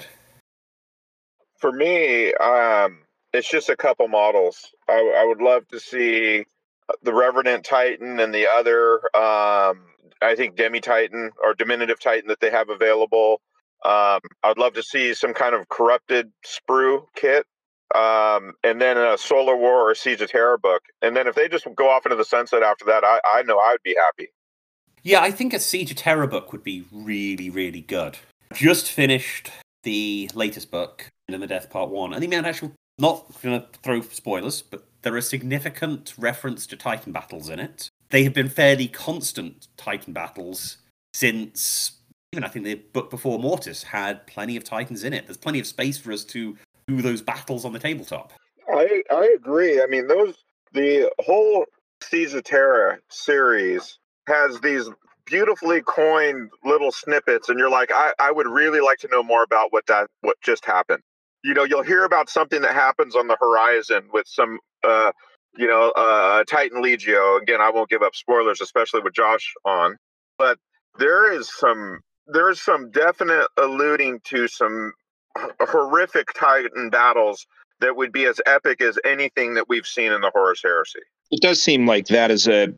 [SPEAKER 4] For me, um, it's just a couple models. I, I would love to see the Revenant Titan and the other, um, I think, Demi-Titan or Diminutive Titan that they have available. Um, I'd love to see some kind of corrupted sprue kit. Um, and then a Solar War or Siege of Terra book. And then if they just go off into the sunset after that, I, I know I'd be happy.
[SPEAKER 2] Yeah, I think a Siege of Terra book would be really, really good. Just finished the latest book, In the Death Part one. And the man actually, not going to throw spoilers, but there are significant reference to Titan battles in it. They have been fairly constant Titan battles since, even I think the book before Mortis had plenty of Titans in it. There's plenty of space for us to do those battles on the tabletop.
[SPEAKER 4] I I agree. I mean, those the whole Siege of Terra series has these beautifully coined little snippets, and you're like, I, I would really like to know more about what that what just happened. You know, you'll hear about something that happens on the horizon with some, uh, you know, uh, Titan Legio. Again, I won't give up spoilers, especially with Josh on. But there is some there's some definite alluding to some horrific Titan battles that would be as epic as anything that we've seen in the Horus Heresy.
[SPEAKER 3] It does seem like that is a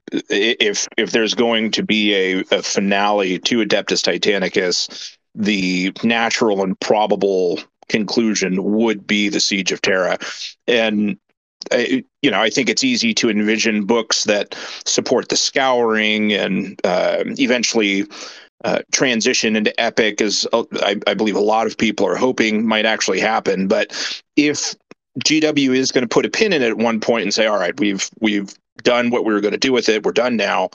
[SPEAKER 3] if if there's going to be a, a finale to Adeptus Titanicus, the natural and probable conclusion would be the Siege of Terra. And I, you know, I think it's easy to envision books that support the Scouring and uh, eventually uh, transition into Epic, as uh, I, I believe a lot of people are hoping might actually happen. But if G W is going to put a pin in it at one point and say, all right, we've we've done what we were going to do with it, we're done now,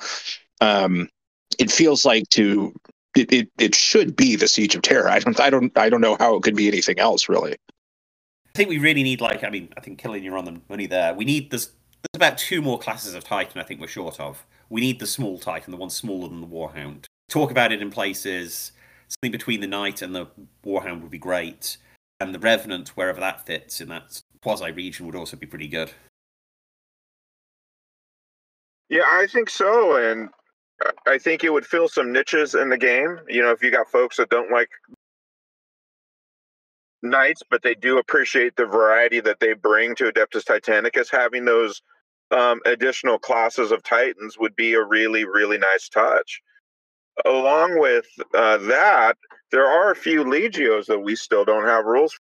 [SPEAKER 3] um, it feels like to it, it it should be the Siege of Terra. I don't I don't I don't know how it could be anything else, really.
[SPEAKER 2] I think we really need, like, I mean, I think Killian, you're on the money there. We need this. There's about two more classes of Titan I think we're short of. We need the small Titan, the one smaller than the Warhound. Talk about it in places. Something between the Knight and the Warhound would be great. And the Revenant, wherever that fits in that quasi-region, would also be pretty good.
[SPEAKER 4] Yeah, I think so. And I think it would fill some niches in the game. You know, if you got folks that don't like knights, but they do appreciate the variety that they bring to Adeptus Titanicus. Having those um, additional classes of Titans would be a really, really nice touch. Along with uh, that, there are a few Legios that we still don't have rules for.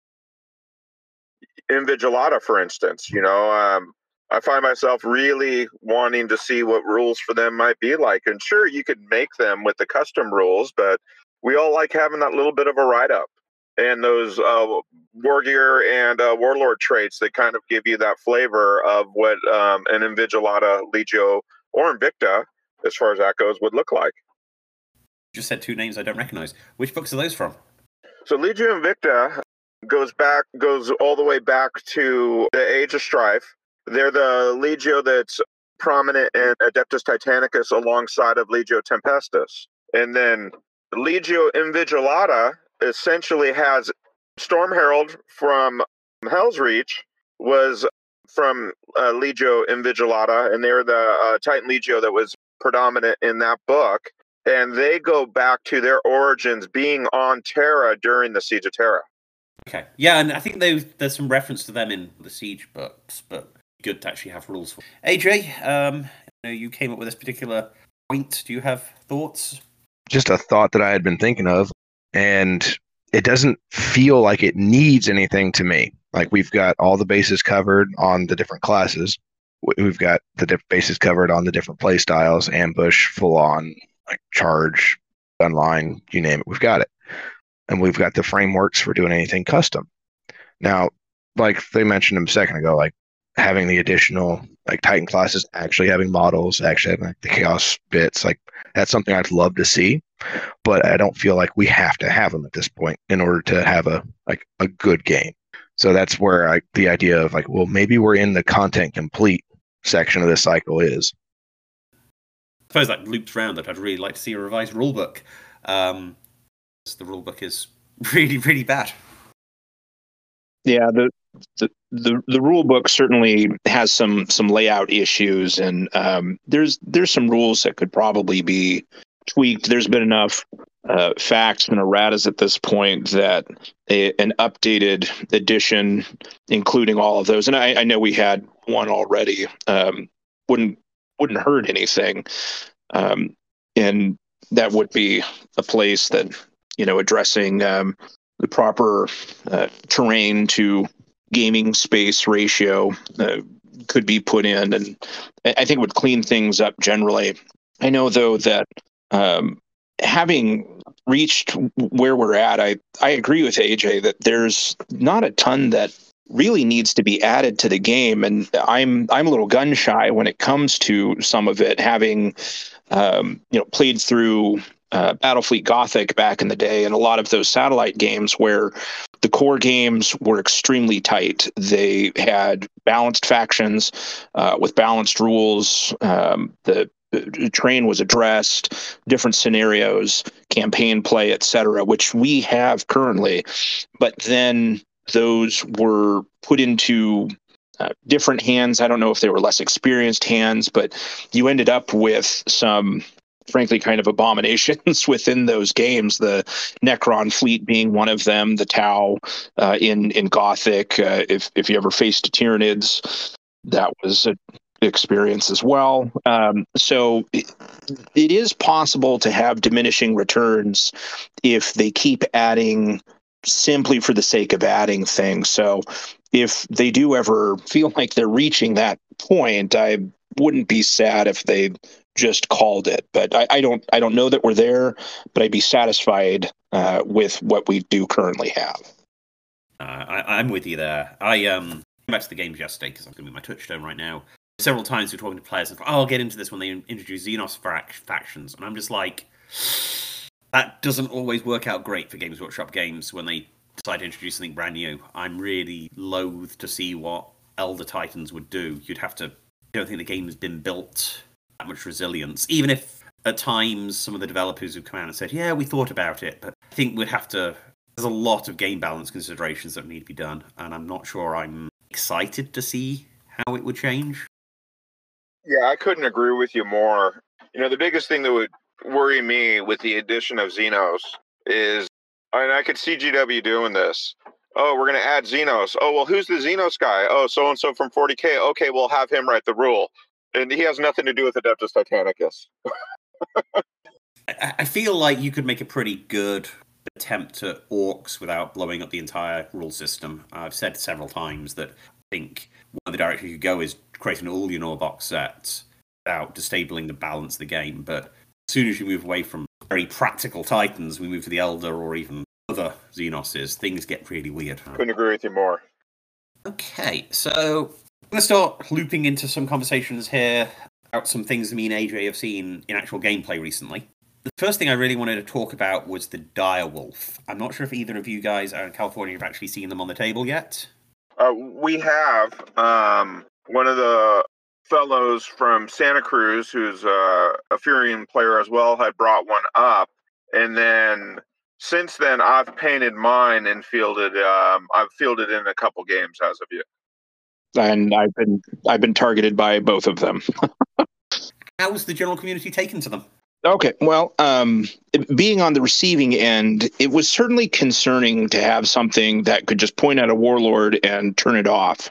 [SPEAKER 4] Invigilata, for instance, you know, um, I find myself really wanting to see what rules for them might be like. And sure, you could make them with the custom rules, but we all like having that little bit of a write-up and those uh, war gear and uh, warlord traits that kind of give you that flavor of what um, an Invigilata, Legio, or Invicta, as far as that goes, would look like.
[SPEAKER 2] You just said two names I don't recognize. Which books are those from?
[SPEAKER 4] So Legio Invicta goes back, goes all the way back to the Age of Strife. They're the Legio that's prominent in Adeptus Titanicus alongside of Legio Tempestus. And then Legio Invigilata essentially has Storm Herald from Hell's Reach was from uh, Legio Invigilata, and they're the uh, Titan Legio that was predominant in that book. And they go back to their origins being on Terra during the Siege of Terra.
[SPEAKER 2] Okay. Yeah, and I think there's, there's some reference to them in the Siege books, but good to actually have rules for. A J, um, you know, you came up with this particular point. Do you have thoughts?
[SPEAKER 5] Just a thought that I had been thinking of, and it doesn't feel like it needs anything to me. Like, we've got all the bases covered on the different classes. We've got the different bases covered on the different play styles, ambush, full on, like charge, gun line, you name it, we've got it. And we've got the frameworks for doing anything custom. Now, like they mentioned a second ago, like having the additional like Titan classes, actually having models, actually having like the chaos bits, like that's something I'd love to see, but I don't feel like we have to have them at this point in order to have a like a good game. So that's where I, the idea of like, well, maybe we're in the content complete section of this cycle is.
[SPEAKER 2] I suppose that loops round that I'd really like to see a revised rulebook. Um, the rulebook is really, really bad.
[SPEAKER 3] Yeah, the the the, the rule book certainly has some some layout issues, and um, there's there's some rules that could probably be tweaked. There's been enough uh, facts and erratas at this point that a, an updated edition, including all of those, and I, I know we had one already, um, wouldn't wouldn't hurt anything, um, and that would be a place that, you know, addressing um, the proper uh, terrain to gaming space ratio uh, could be put in, and I think it would clean things up generally. I know, though, that um, having reached where we're at, I, I agree with A J that there's not a ton that really needs to be added to the game, and I'm I'm a little gun shy when it comes to some of it, having um, you know played through Uh, Battlefleet Gothic back in the day, and a lot of those satellite games where the core games were extremely tight. They had balanced factions uh, with balanced rules. Um, the, the terrain was addressed, different scenarios, campaign play, et cetera, which we have currently. But then those were put into uh, different hands. I don't know if they were less experienced hands, but you ended up with some, frankly, kind of abominations within those games, the Necron fleet being one of them, the Tau uh, in, in Gothic. Uh, if, if you ever faced Tyranids, that was an experience as well. Um, so it, it is possible to have diminishing returns if they keep adding simply for the sake of adding things. So if they do ever feel like they're reaching that point, I wouldn't be sad if they just called it, but I, I don't. I don't know that we're there, but I'd be satisfied uh, with what we do currently have.
[SPEAKER 2] Uh, I, I'm with you there. I um came back to the games yesterday because I'm going to be my touchstone right now. Several times we're talking to players and oh, I'll get into this when they introduce Xenos fac- factions, and I'm just like, that doesn't always work out great for Games Workshop games when they decide to introduce something brand new. I'm really loath to see what Elder Titans would do. You'd have to. I don't think the game has been built that much resilience, even if at times some of the developers have come out and said, yeah, we thought about it, but I think we'd have to, there's a lot of game balance considerations that need to be done, and I'm not sure I'm excited to see how it would change.
[SPEAKER 4] Yeah, I couldn't agree with you more. You know, the biggest thing that would worry me with the addition of Xenos is, and I could see G W doing this, Oh, we're going to add Xenos. Oh, well, who's the Xenos guy? Oh, so-and-so from forty K. Okay, we'll have him write the rule. And he has nothing to do with Adeptus Titanicus.
[SPEAKER 2] I, I feel like you could make a pretty good attempt at orcs without blowing up the entire rule system. I've said several times that I think one of the directions you could go is creating all your box sets without disabling the balance of the game. But as soon as you move away from very practical Titans, we move to the Elder or even other Xenoses, things get really weird.
[SPEAKER 4] Couldn't agree with you more.
[SPEAKER 2] Okay, so I'm going to start looping into some conversations here about some things me and A J have seen in actual gameplay recently. The first thing I really wanted to talk about was the Direwolf. I'm not sure if either of you guys out in California have actually seen them on the table yet.
[SPEAKER 4] Uh, we have um, one of the fellows from Santa Cruz, who's uh, a Furion player as well, had brought one up. And then since then, I've painted mine and fielded. Um, I've fielded in a couple games as of yet.
[SPEAKER 3] And I've been I've been targeted by both of them.
[SPEAKER 2] How's the general community taken to them?
[SPEAKER 3] Okay, well, um, being on the receiving end, it was certainly concerning to have something that could just point at a warlord and turn it off.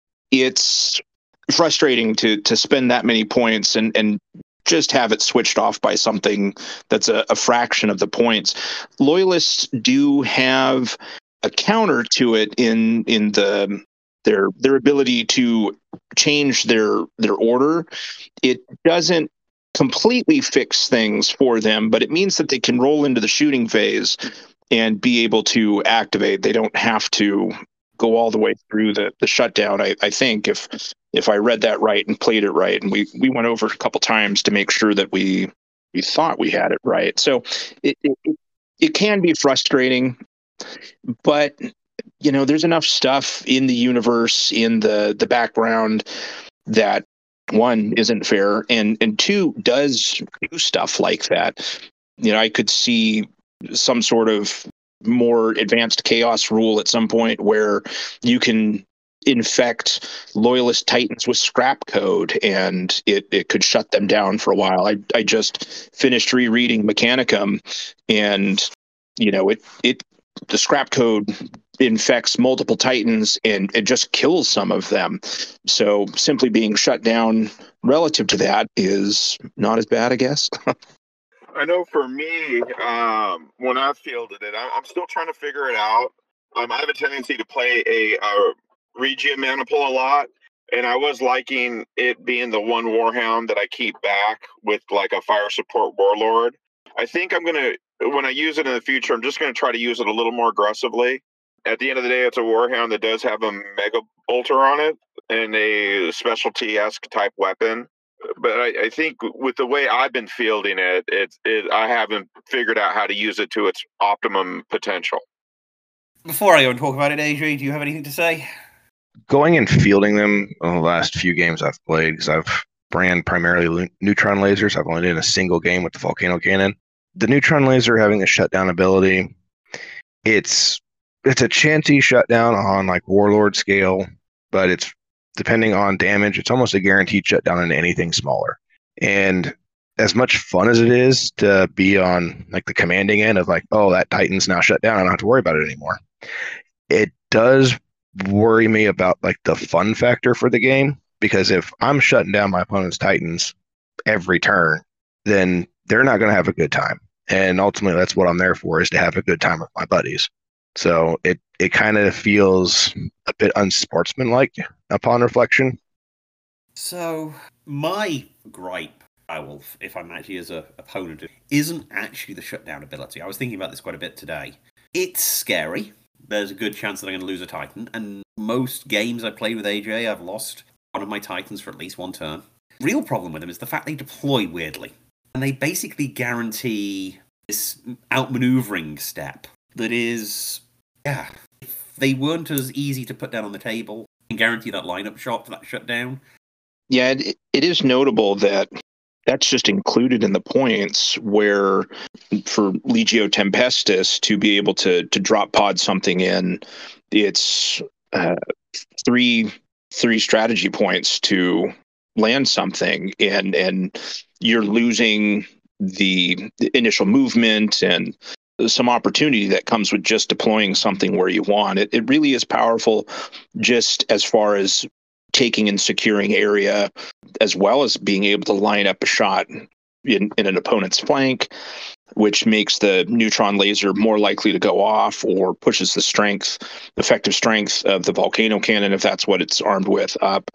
[SPEAKER 3] It's frustrating to to spend that many points and and just have it switched off by something that's a, a fraction of the points. Loyalists do have a counter to it in in the their their ability to change their their order. It doesn't completely fix things for them, but it means that they can roll into the shooting phase and be able to activate. They don't have to go all the way through the, the shutdown. I, I think if if I read that right and played it right, and we, we went over a couple times to make sure that we we thought we had it right. So it it, it can be frustrating, but you know, there's enough stuff in the universe, in the the background, that one isn't fair, and and two does do stuff like that. You know, I could see some sort of more advanced chaos rule at some point where you can infect loyalist titans with scrap code and it, it could shut them down for a while. I I just finished rereading Mechanicum, and you know, it it the scrap code infects multiple titans and it just kills some of them. So simply being shut down relative to that is not as bad, I guess.
[SPEAKER 4] I know for me, um, when I fielded it, I'm still trying to figure it out. Um, I have a tendency to play a, a Regia Maniple a lot, and I was liking it being the one Warhound that I keep back with like a fire support warlord. I think I'm going to, when I use it in the future, I'm just going to try to use it a little more aggressively. At the end of the day, it's a Warhound that does have a Mega Bolter on it and a specialty-esque type weapon. But I, I think with the way I've been fielding it, it's it, I haven't figured out how to use it to its optimum potential.
[SPEAKER 2] Before I go and talk about it, A J, do you have anything to say?
[SPEAKER 5] Going and fielding them in the last few games I've played, because I've ran primarily neutron lasers. I've only done a single game with the Volcano Cannon. The neutron laser having the shutdown ability, it's it's a chancy shutdown on like Warlord scale, but it's depending on damage, it's almost a guaranteed shutdown in anything smaller. And as much fun as it is to be on like the commanding end of like, oh, that Titan's now shut down, I don't have to worry about it anymore. It does worry me about like the fun factor for the game, because if I'm shutting down my opponent's Titans every turn, then they're not going to have a good time. And ultimately that's what I'm there for, is to have a good time with my buddies. So it, it kind of feels a bit unsportsmanlike upon reflection.
[SPEAKER 2] So my gripe, Direwolf, if I'm actually as a opponent, isn't actually the shutdown ability. I was thinking about this quite a bit today. It's scary. There's a good chance that I'm going to lose a Titan, and most games I've played with A J, I've lost one of my Titans for at least one turn. Real problem with them is the fact they deploy weirdly, and they basically guarantee this outmaneuvering step that is, yeah, if they weren't as easy to put down on the table and guarantee that lineup shot for that shutdown.
[SPEAKER 3] Yeah, it, it is notable that that's just included in the points, where for Legio Tempestus to be able to to drop pod something in, it's uh, three three strategy points to land something, and and you're losing the initial movement and some opportunity that comes with just deploying something where you want. It, it really is powerful just as far as taking and securing area, as well as being able to line up a shot in, in an opponent's flank, which makes the neutron laser more likely to go off or pushes the strength, effective strength of the volcano cannon, if that's what it's armed with, up.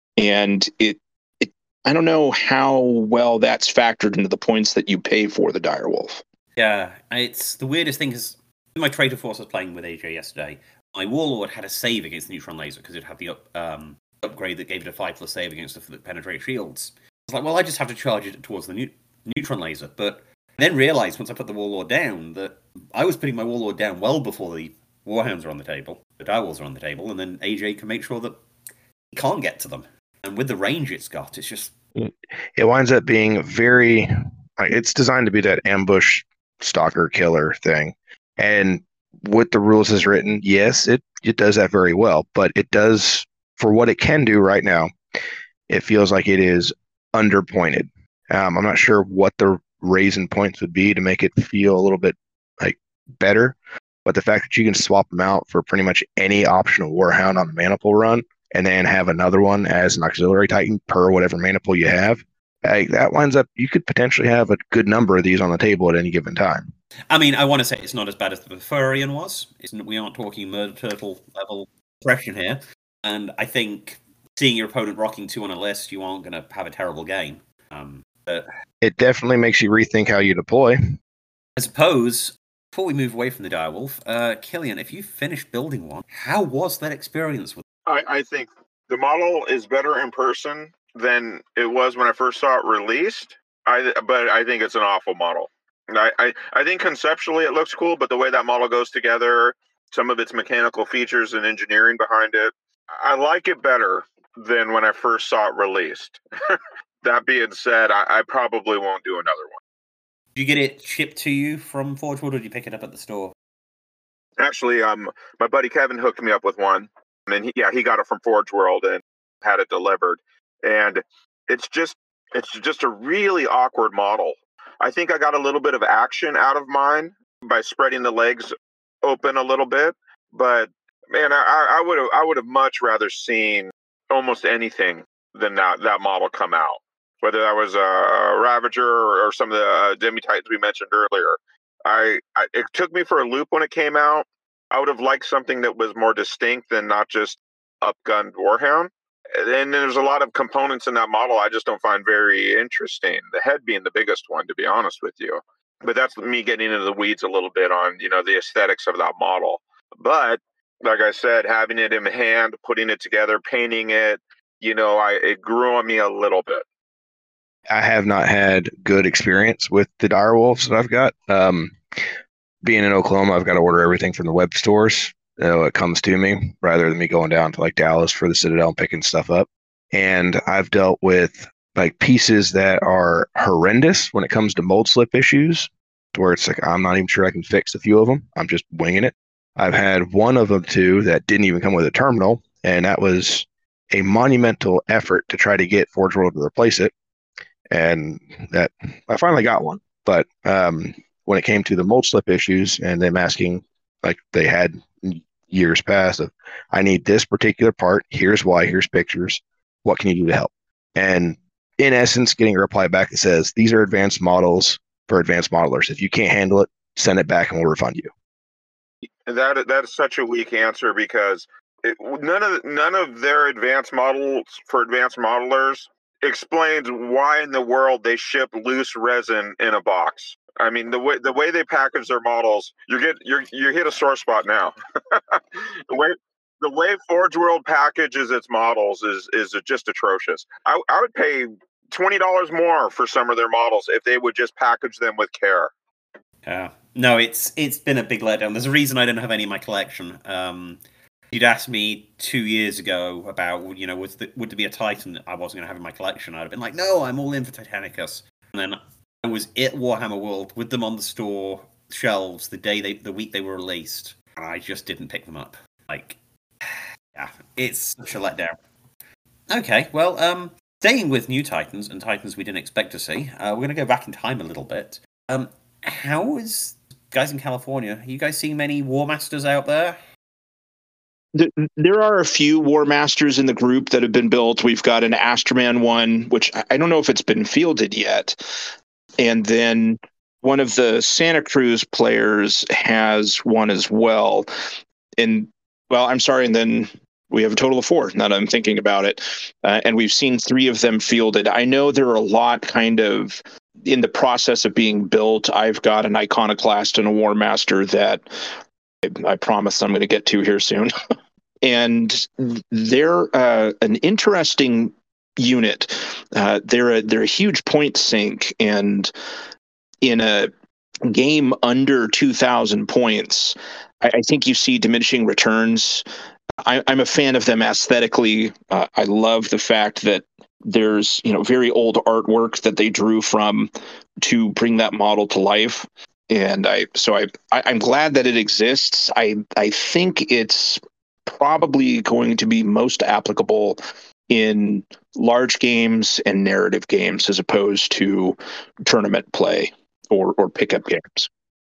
[SPEAKER 3] And it, it I don't know how well that's factored into the points that you pay for the Direwolf.
[SPEAKER 2] Yeah, it's the weirdest thing is my Traitor Force was playing with A J yesterday. My Warlord had a save against the neutron laser because it had the up, um, upgrade that gave it a five plus save against the penetrate shields. I was like, well, I just have to charge it towards the new, neutron laser. But I then realized once I put the Warlord down that I was putting my Warlord down well before the Warhounds are on the table, the Direwolves are on the table, and then A J can make sure that he can't get to them. And with the range it's got, it's just...
[SPEAKER 5] It winds up being very... It's designed to be that ambush stalker killer thing. And with the rules as written, yes, it, it does that very well. But it does, for what it can do right now, it feels like it is underpointed. Um, I'm not sure what the raise in points would be to make it feel a little bit like better. But the fact that you can swap them out for pretty much any optional Warhound on the mana pool run, and then have another one as an auxiliary titan per whatever mana pool you have, like, that winds up, you could potentially have a good number of these on the table at any given time.
[SPEAKER 2] I mean, I want to say it's not as bad as the Befurian was. It's, we aren't talking Murder Turtle level oppression here. And I think seeing your opponent rocking two on a list, you aren't going to have a terrible game. Um, but
[SPEAKER 5] it definitely makes you rethink how you deploy.
[SPEAKER 2] I suppose, before we move away from the Direwolf, uh, Killian, if you finished building one, how was that experience with
[SPEAKER 4] I, I think the model is better in person than it was when I first saw it released. I but I think it's an awful model. I, I, I think conceptually it looks cool, but the way that model goes together, some of its mechanical features and engineering behind it, I like it better than when I first saw it released. That being said, I, I probably won't do another one.
[SPEAKER 2] Did you get it shipped to you from Forge World, or did you pick it up at the store?
[SPEAKER 4] Actually, um, my buddy Kevin hooked me up with one. And he, yeah, he got it from Forge World and had it delivered. And it's just it's just a really awkward model. I think I got a little bit of action out of mine by spreading the legs open a little bit. But man, I, I would have I would have much rather seen almost anything than that that model come out. Whether that was a Ravager or, or some of the uh, Demi Titans we mentioned earlier. I, I it took me for a loop when it came out. I would have liked something that was more distinct than not just upgunned Warhound. And there's a lot of components in that model I just don't find very interesting. The head being the biggest one, to be honest with you. But that's me getting into the weeds a little bit on, you know, the aesthetics of that model. But like I said, having it in hand, putting it together, painting it, you know, I it grew on me a little bit.
[SPEAKER 5] I have not had good experience with the Direwolves that I've got. Um, being in Oklahoma, I've got to order everything from the web stores. So it comes to me rather than me going down to like Dallas for the Citadel and picking stuff up. And I've dealt with like pieces that are horrendous when it comes to mold slip issues, to where it's like, I'm not even sure I can fix a few of them. I'm just winging it. I've had one of them two that didn't even come with a terminal. And that was a monumental effort to try to get Forge World to replace it. And that I finally got one. But um, when it came to the mold slip issues and them asking, like they had years past, of I need this particular part, here's why, here's pictures, what can you do to help? And in essence, getting a reply back that says, these are advanced models for advanced modelers. If you can't handle it, send it back and we'll refund you.
[SPEAKER 4] That that is such a weak answer, because it, none of none of their advanced models for advanced modelers explains why in the world they ship loose resin in a box. I mean, the way the way they package their models, you get you you hit a sore spot now. the way the way Forge World packages its models is is just atrocious. I I would pay twenty dollars more for some of their models if they would just package them with care.
[SPEAKER 2] Yeah, no, it's it's been a big letdown. There's a reason I don't have any in my collection. Um, you'd asked me two years ago about, you know, was the, would there be a Titan that I wasn't going to have in my collection? I'd have been like, no, I'm all in for Titanicus. And then I was at Warhammer World with them on the store shelves the day they, the week they were released, and I just didn't pick them up. Like, yeah, it's such a letdown. Okay, well, um, staying with new Titans and Titans we didn't expect to see, uh, we're going to go back in time a little bit. Um, how is guys in California, are you guys seeing many War Masters out there?
[SPEAKER 3] There are a few War Masters in the group that have been built. We've got an Astroman one, which I don't know if it's been fielded yet. And then one of the Santa Cruz players has one as well. And, well, I'm sorry, and then we have a total of four, now that I'm thinking about it. Uh, and we've seen three of them fielded. I know there are a lot kind of in the process of being built. I've got an Iconoclast and a War Master that I promise I'm going to get to here soon. And they're uh, an interesting unit. Uh, they're a they're a huge point sink, and in a game under two thousand points, I, I think you see diminishing returns. I, I'm a fan of them aesthetically. Uh, I love the fact that there's you know very old artwork that they drew from to bring that model to life. And I, so I, I, I'm glad that it exists. I, I think it's probably going to be most applicable in large games and narrative games as opposed to tournament play or, or pickup games.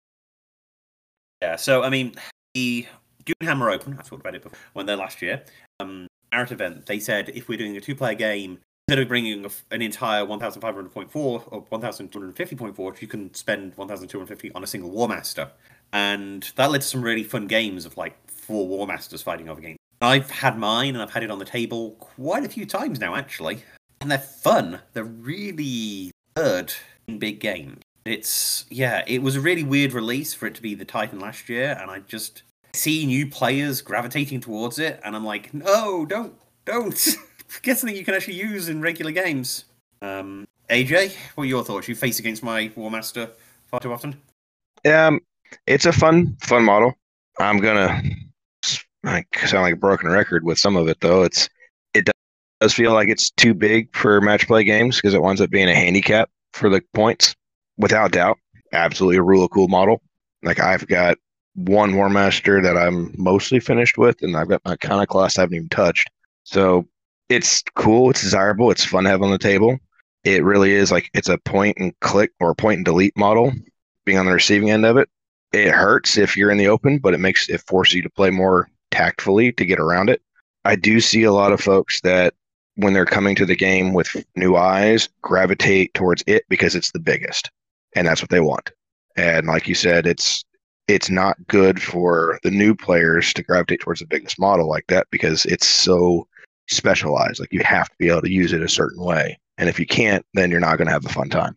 [SPEAKER 2] Yeah. So I mean, the Dune Hammer Open, I talked about it before, when there last year. Um, Merit event. They said if we're doing a two-player game, instead of bringing an entire one thousand five hundred point four or one thousand two hundred fifty point four, you can spend one thousand two hundred fifty on a single War Master. And that led to some really fun games of like four War Masters fighting over games. I've had mine and I've had it on the table quite a few times now, actually. And they're fun. They're really good in big games. It's, yeah, it was a really weird release for it to be the Titan last year. And I just see new players gravitating towards it. And I'm like, no, don't, don't. Get something you can actually use in regular games. Um, A J, what are your thoughts? You face against my War Master far too often?
[SPEAKER 5] Um, it's a fun, fun model. I'm gonna like sound like a broken record with some of it, though. It's it does feel like it's too big for match play games because it winds up being a handicap for the points. Without doubt, absolutely a rule of cool model. Like I've got one War Master that I'm mostly finished with, and I've got my Iconoclast I haven't even touched. So it's cool, it's desirable, it's fun to have on the table. It really is like it's a point and click or point and delete model, being on the receiving end of it. It hurts if you're in the open, but it makes it forces you to play more tactfully to get around it. I do see a lot of folks that when they're coming to the game with new eyes, gravitate towards it because it's the biggest. And that's what they want. And like you said, it's it's not good for the new players to gravitate towards the biggest model like that because it's so specialized. Like you have to be able to use it a certain way. And if you can't, then you're not going to have a fun time.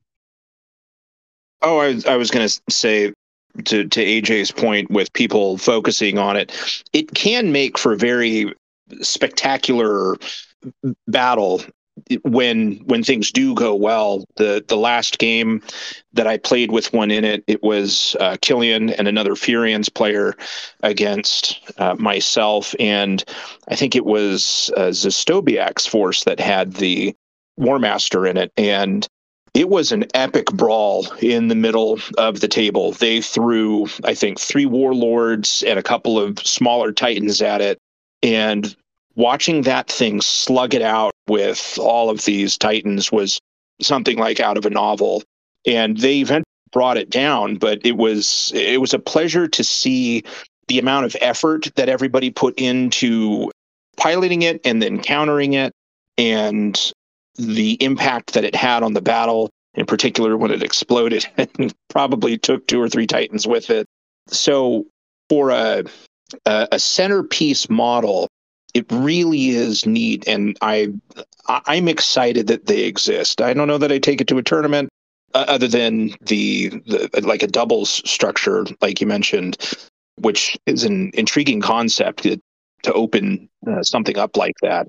[SPEAKER 3] Oh, I, I was going to say to, to A J's point with people focusing on it, it can make for a very spectacular battle when when things do go well. The the last game that I played with one in it, it was uh, Killian and another Furians player against uh, myself, and I think it was uh, Zestobiak's force that had the War Master in it, and it was an epic brawl in the middle of the table. They threw, I think, three warlords and a couple of smaller titans at it, and watching that thing slug it out with all of these titans was something like out of a novel. And they eventually brought it down, but it was it was a pleasure to see the amount of effort that everybody put into piloting it and then countering it, and the impact that it had on the battle, in particular when it exploded and probably took two or three titans with it. So for a a, a centerpiece model, it really is neat, and I I'm excited that they exist. I don't know that I take it to a tournament, uh, other than the, the like a doubles structure, like you mentioned, which is an intriguing concept to, to open uh, something up like that.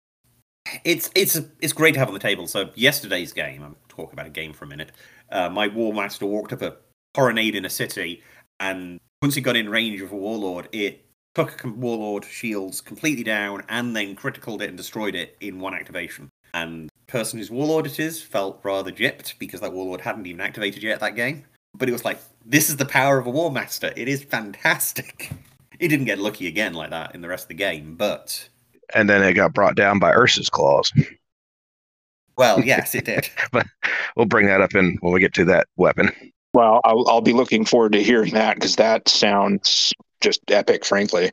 [SPEAKER 2] It's it's it's great to have on the table. So yesterday's game, I'm talking about a game for a minute. Uh, my War Master walked up a colonnade in a city, and once he got in range of a warlord, it took a warlord shields completely down, and then criticaled it and destroyed it in one activation. And the person whose warlord it is felt rather gypped because that warlord hadn't even activated yet that game. But it was like, this is the power of a War Master. It is fantastic. It didn't get lucky again like that in the rest of the game, but...
[SPEAKER 5] And then it got brought down by Ursa's claws.
[SPEAKER 2] Well, yes, it did.
[SPEAKER 5] But we'll bring that up in when we get to that weapon.
[SPEAKER 3] Well, I'll, I'll be looking forward to hearing that because that sounds just epic, frankly.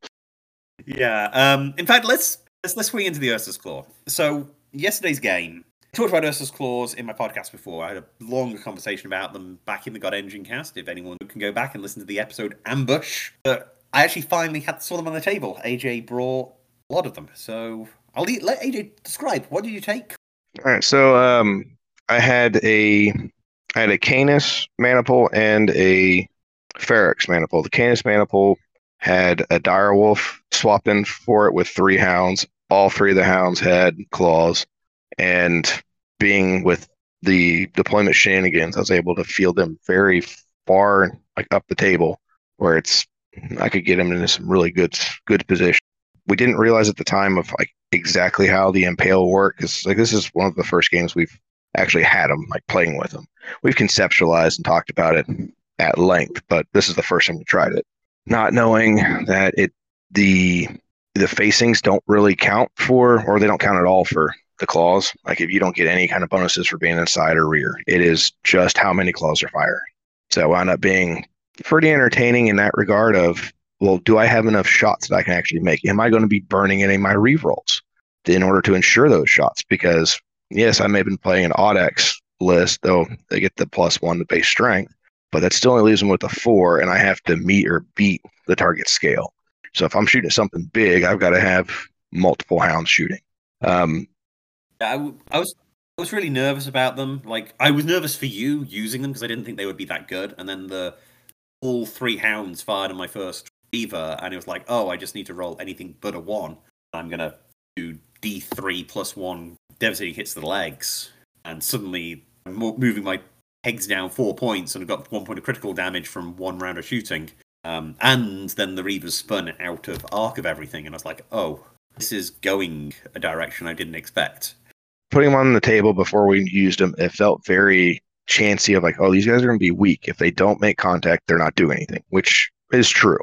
[SPEAKER 2] Yeah. Um. In fact, let's let's let's swing into the Ursus Claw. So yesterday's game. I talked about Ursus Claws in my podcast before. I had a longer conversation about them back in the God Engine cast. If anyone can go back and listen to the episode Ambush, but I actually finally had saw them on the table. A J brought a lot of them, so I'll let, let A J describe. What did you take?
[SPEAKER 5] All right, so um, I had a I had a Canis Maniple and a Feryx Maniple. The Canis Maniple had a Direwolf swapped in for it with three hounds. All three of the hounds had claws, and being with the deployment shenanigans, I was able to field them very far, like up the table, where it's I could get them into some really good good position. We didn't realize at the time of like exactly how the Impale work, because like this is one of the first games we've actually had them like playing with them. We've conceptualized and talked about it at length, but this is the first time we tried it. Not knowing that it the the facings don't really count for, or they don't count at all for the claws. Like if you don't get any kind of bonuses for being inside or rear, it is just how many claws are firing. So it wound up being pretty entertaining in that regard of, well, do I have enough shots that I can actually make? Am I going to be burning any of my rerolls in order to ensure those shots? Because yes, I may have been playing an Audex list, though they get the plus one to base strength, but that still only leaves them with a four, and I have to meet or beat the target scale. So if I'm shooting at something big, I've got to have multiple hounds shooting. Um,
[SPEAKER 2] I, I was I was really nervous about them. Like I was nervous for you using them because I didn't think they would be that good. And then the all three hounds fired on my first Reaver, and it was like, oh, I just need to roll anything but a one. I'm gonna do D three plus one devastating hits to the legs, and suddenly I'm moving my pegs down four points, and I've got one point of critical damage from one round of shooting. Um, and then the Reavers spun out of arc of everything, and I was like, oh, this is going a direction I didn't expect.
[SPEAKER 5] Putting them on the table before we used them, it felt very chancy of like, oh, these guys are going to be weak. If they don't make contact, they're not doing anything, which is true.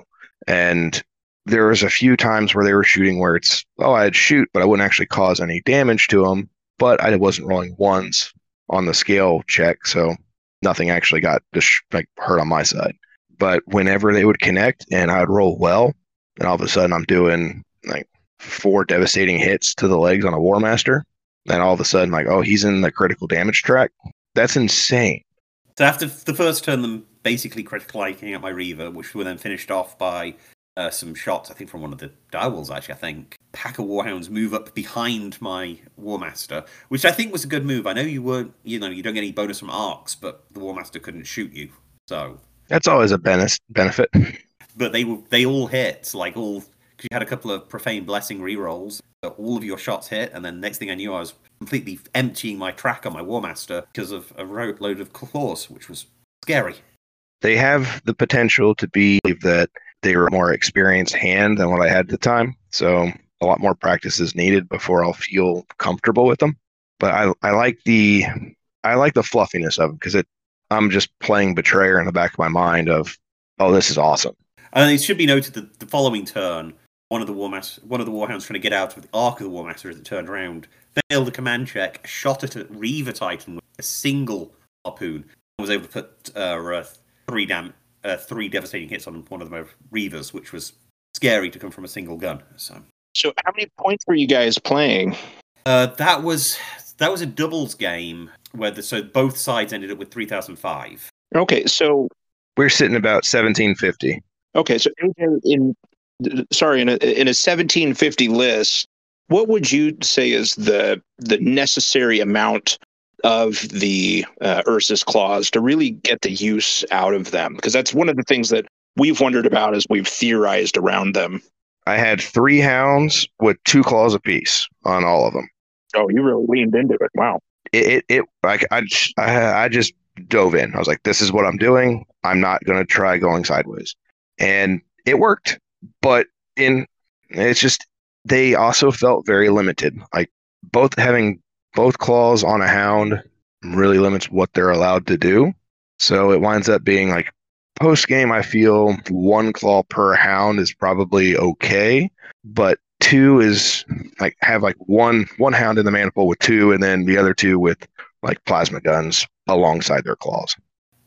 [SPEAKER 5] And there was a few times where they were shooting where it's, oh, I'd shoot, but I wouldn't actually cause any damage to them. But I wasn't rolling ones on the scale check, so nothing actually got just like hurt on my side. But whenever they would connect and I would roll well, and all of a sudden I'm doing like four devastating hits to the legs on a War Master, then all of a sudden like, oh, he's in the critical damage track. That's insane.
[SPEAKER 2] So after the first turn, them basically critical liking out my Reaver, which were then finished off by uh, some shots, I think from one of the direwolves, actually, I think. Pack of Warhounds move up behind my War Master, which I think was a good move. I know you weren't, you know, you don't get any bonus from arcs, but the War Master couldn't shoot you, so...
[SPEAKER 5] That's always a benefit.
[SPEAKER 2] But they they all hit, like all... Because you had a couple of Profane Blessing rerolls, so all of your shots hit, and then next thing I knew, I was completely emptying my track on my War Master because of a load of claws, which was scary.
[SPEAKER 5] They have the potential to be that they were a more experienced hand than what I had at the time, so a lot more practice is needed before I'll feel comfortable with them. But I I like the I like the fluffiness of them because it I'm just playing Betrayer in the back of my mind of, oh, this is awesome.
[SPEAKER 2] And it should be noted that the following turn, one of the War Mas- one of the Warhounds trying to get out of the arc of the War Master as it turned around, failed a command check, shot at a Reaver Titan with a single harpoon, and was able to put uh, uh, three dam- uh, three devastating hits on one of the Reavers, which was scary to come from a single gun. So,
[SPEAKER 3] so how many points were you guys playing?
[SPEAKER 2] Uh, that was that was a doubles game where the, so both sides ended up with three thousand five.
[SPEAKER 3] Okay, so
[SPEAKER 5] we're sitting about seventeen fifty.
[SPEAKER 3] Okay, so in, in sorry, in a in a seventeen fifty list, what would you say is the the necessary amount of the uh, Ursus claws to really get the use out of them? Because that's one of the things that we've wondered about as we've theorized around them.
[SPEAKER 5] I had three hounds with two claws apiece on all of them.
[SPEAKER 3] Oh, you really leaned into it. Wow.
[SPEAKER 5] It it, it I, I, I just dove in. I was like, this is what I'm doing. I'm not going to try going sideways. And it worked. But in it's just, they also felt very limited. Like both having both claws on a hound really limits what they're allowed to do. So it winds up being like post game, I feel one claw per hound is probably okay. But two is like have like one one hound in the maniple with two, and then the other two with like plasma guns alongside their claws.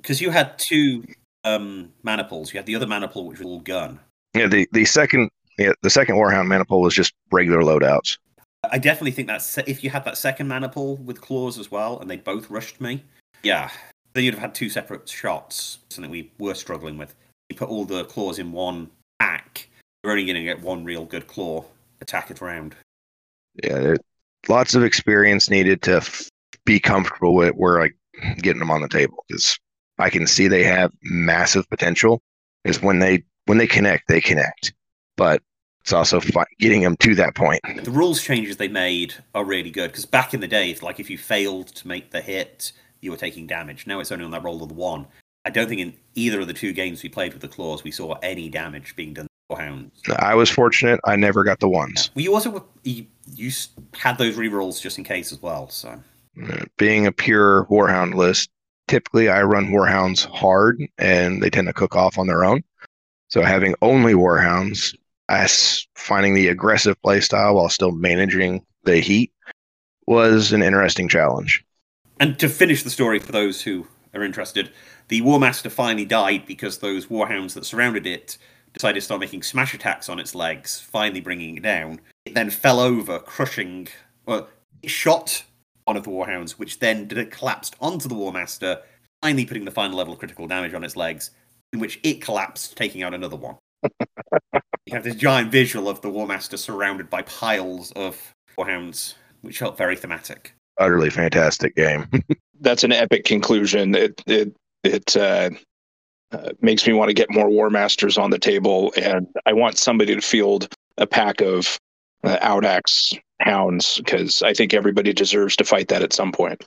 [SPEAKER 2] Because you had two um, maniples. You had the other maniple, which was all gun.
[SPEAKER 5] Yeah, the, the second yeah, the second Warhound maniple was just regular loadouts.
[SPEAKER 2] I definitely think that if you had that second maniple with claws as well, and they both rushed me, yeah, then you'd have had two separate shots, something we were struggling with. You put all the claws in one pack, you're only going to get one real good claw attack it round.
[SPEAKER 5] Yeah, there, lots of experience needed to f- be comfortable with where like getting them on the table, because I can see they have massive potential. Is when they when they connect, they connect, but it's also fun getting them to that point.
[SPEAKER 2] The rules changes they made are really good, because back in the day, like if you failed to make the hit, you were taking damage. Now it's only on that roll of the one. I don't think in either of the two games we played with the claws we saw any damage being done to Warhounds.
[SPEAKER 5] I was fortunate; I never got the ones.
[SPEAKER 2] Yeah. Well, you also you, you had those rerolls just in case as well. So,
[SPEAKER 5] uh, being a pure Warhound list, typically I run Warhounds hard, and they tend to cook off on their own. So having only Warhounds, as finding the aggressive playstyle while still managing the heat was an interesting challenge.
[SPEAKER 2] And to finish the story for those who are interested, the Warmaster finally died because those Warhounds that surrounded it decided to start making smash attacks on its legs, finally bringing it down. It then fell over, crushing... Well, it shot one of the Warhounds, which then did it collapsed onto the Warmaster, finally putting the final level of critical damage on its legs, in which it collapsed, taking out another one. You have this giant visual of the Warmaster surrounded by piles of Warhounds, which felt very thematic.
[SPEAKER 5] Utterly fantastic game.
[SPEAKER 3] That's an epic conclusion. It it it uh, uh, makes me want to get more War Masters on the table, and I want somebody to field a pack of uh, Audax hounds, because I think everybody deserves to fight that at some point.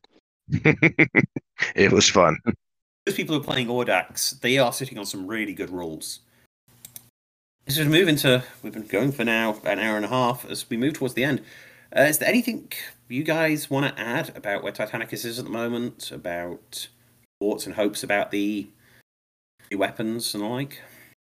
[SPEAKER 5] It was fun.
[SPEAKER 2] Those people who are playing Audax, they are sitting on some really good rules. As we move into, we've been going for now about an hour and a half. As we move towards the end, uh, is there anything you guys want to add about where Titanicus is at the moment, about thoughts and hopes about the, the weapons and the like?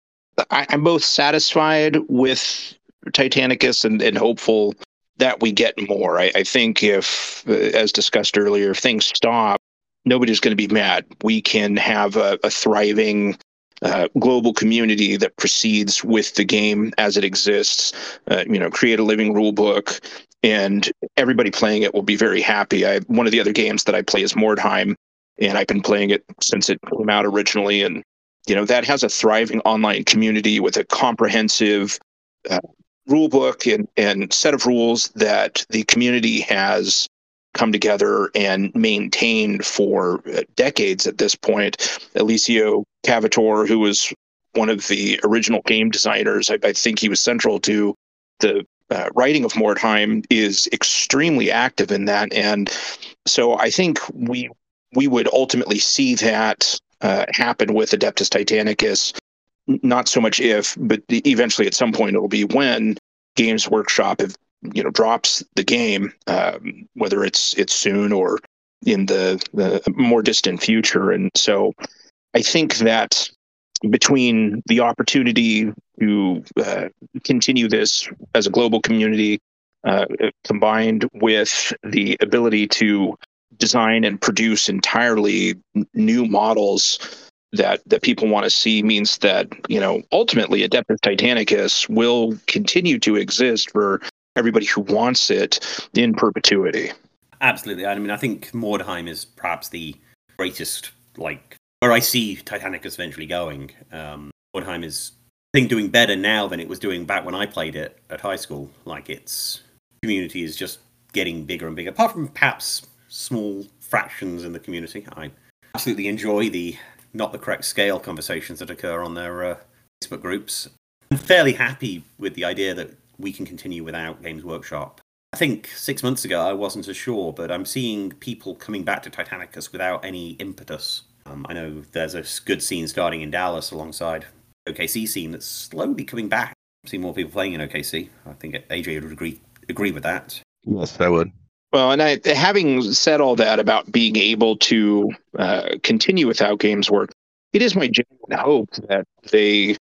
[SPEAKER 3] I, I'm both satisfied with Titanicus and, and hopeful that we get more. I, I think if, uh, as discussed earlier, if things stop, nobody's going to be mad. We can have a, a thriving uh, global community that proceeds with the game as it exists. Uh, you know, create a living rule book, and everybody playing it will be very happy. I, one of the other games that I play is Mordheim, and I've been playing it since it came out originally. And you know, that has a thriving online community with a comprehensive uh, rule book and, and set of rules that the community has come together and maintained for decades at this point. Alessio Cavatore, who was one of the original game designers, I, I think he was central to the uh, writing of Mordheim, is extremely active in that. And so I think we we would ultimately see that uh, happen with Adeptus Titanicus. Not so much if, but eventually at some point it'll be when Games Workshop have you know drops the game, um, whether it's it's soon or in the, the more distant future. And so I think that between the opportunity to uh, continue this as a global community, uh, combined with the ability to design and produce entirely new models that that people want to see, means that you know ultimately Adeptus Titanicus will continue to exist for everybody who wants it in perpetuity.
[SPEAKER 2] Absolutely. I mean, I think Mordheim is perhaps the greatest, like, where I see Titanicus eventually going. Um, Mordheim is, I think, doing better now than it was doing back when I played it at high school. Like, its community is just getting bigger and bigger, apart from perhaps small fractions in the community. I absolutely enjoy the not the correct scale conversations that occur on their uh, Facebook groups. I'm fairly happy with the idea that we can continue without Games Workshop. I think six months ago I wasn't as sure, but I'm seeing people coming back to Titanicus without any impetus. Um, I know there's a good scene starting in Dallas alongside O K C scene that's slowly coming back. I've seen more people playing in O K C. I think A J would agree agree with that.
[SPEAKER 5] Yes, I would.
[SPEAKER 3] Well, and I, having said all that about being able to uh, continue without Games Work, it is my genuine hope that they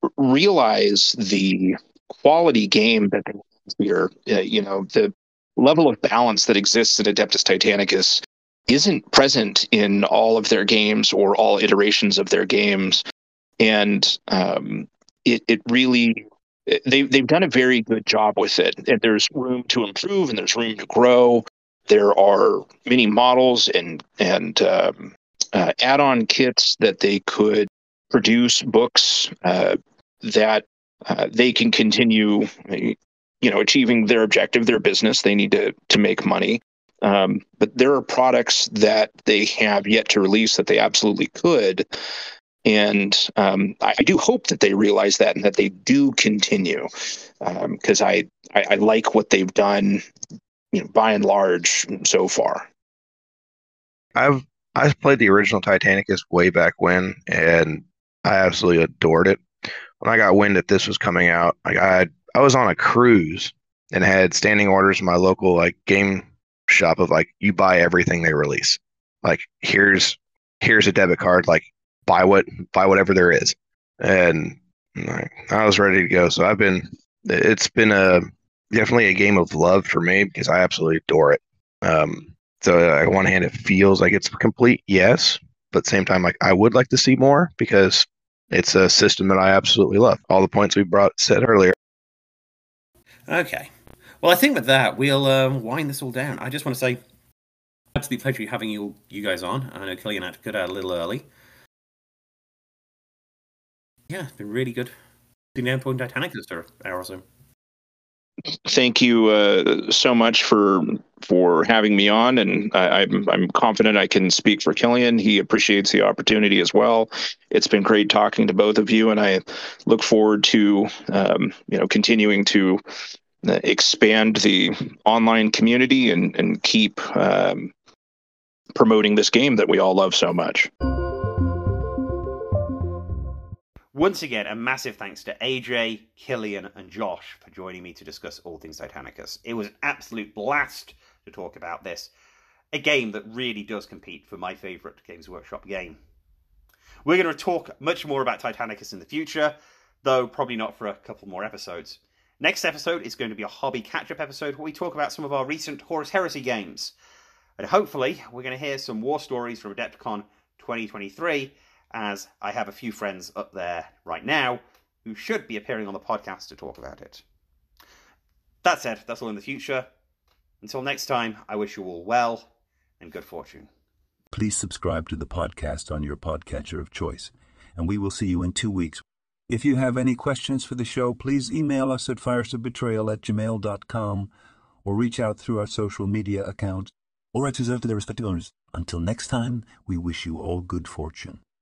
[SPEAKER 3] realize the quality game that they have here. Uh, you know, the level of balance that exists in Adeptus Titanicus isn't present in all of their games or all iterations of their games. And um, it, it really, they, they've done a very good job with it. And there's room to improve and there's room to grow. There are many models and, and um, uh, add-on kits that they could produce, books uh, that uh, they can continue, you know, achieving their objective, their business. They need to, to make money. Um, but there are products that they have yet to release that they absolutely could. And um, I, I do hope that they realize that and that they do continue, because um, I, I, I like what they've done, you know, by and large so far.
[SPEAKER 5] I've I've played the original Titanicus way back when, and I absolutely adored it. When I got wind that this was coming out, like I had, I was on a cruise and had standing orders in my local like game shop of like, you buy everything they release. Like here's here's a debit card, like buy what buy whatever there is. And like, I was ready to go. So I've been it's been a definitely a game of love for me because I absolutely adore it. Um, so on one hand, it feels like it's complete, yes, but at the same time, like I would like to see more because it's a system that I absolutely love. All the points we brought said earlier.
[SPEAKER 2] Okay. Well, I think with that, we'll um, wind this all down. I just want to say, absolute pleasure having you you guys on. I know Killian had to get out a little early. Yeah, it's been really good. Sitting down playing Titanicus for an hour or so.
[SPEAKER 3] Thank you uh, so much for for having me on, and I, I'm I'm confident I can speak for Killian. He appreciates the opportunity as well. It's been great talking to both of you, and I look forward to um, you know continuing to expand the online community and and keep um, promoting this game that we all love so much.
[SPEAKER 2] Once again, a massive thanks to A J, Killian, and Josh for joining me to discuss all things Titanicus. It was an absolute blast to talk about this, a game that really does compete for my favourite Games Workshop game. We're going to talk much more about Titanicus in the future, though probably not for a couple more episodes. Next episode is going to be a hobby catch-up episode where we talk about some of our recent Horus Heresy games. And hopefully, we're going to hear some war stories from Adepticon twenty twenty-three, as I have a few friends up there right now who should be appearing on the podcast to talk about it. That said, that's all in the future. Until next time, I wish you all well and good fortune.
[SPEAKER 1] Please subscribe to the podcast on your podcatcher of choice, and we will see you in two weeks. If you have any questions for the show, please email us at firesofbetrayal at gmail dot com or reach out through our social media accounts or at reserve to their respective owners. Until next time, we wish you all good fortune.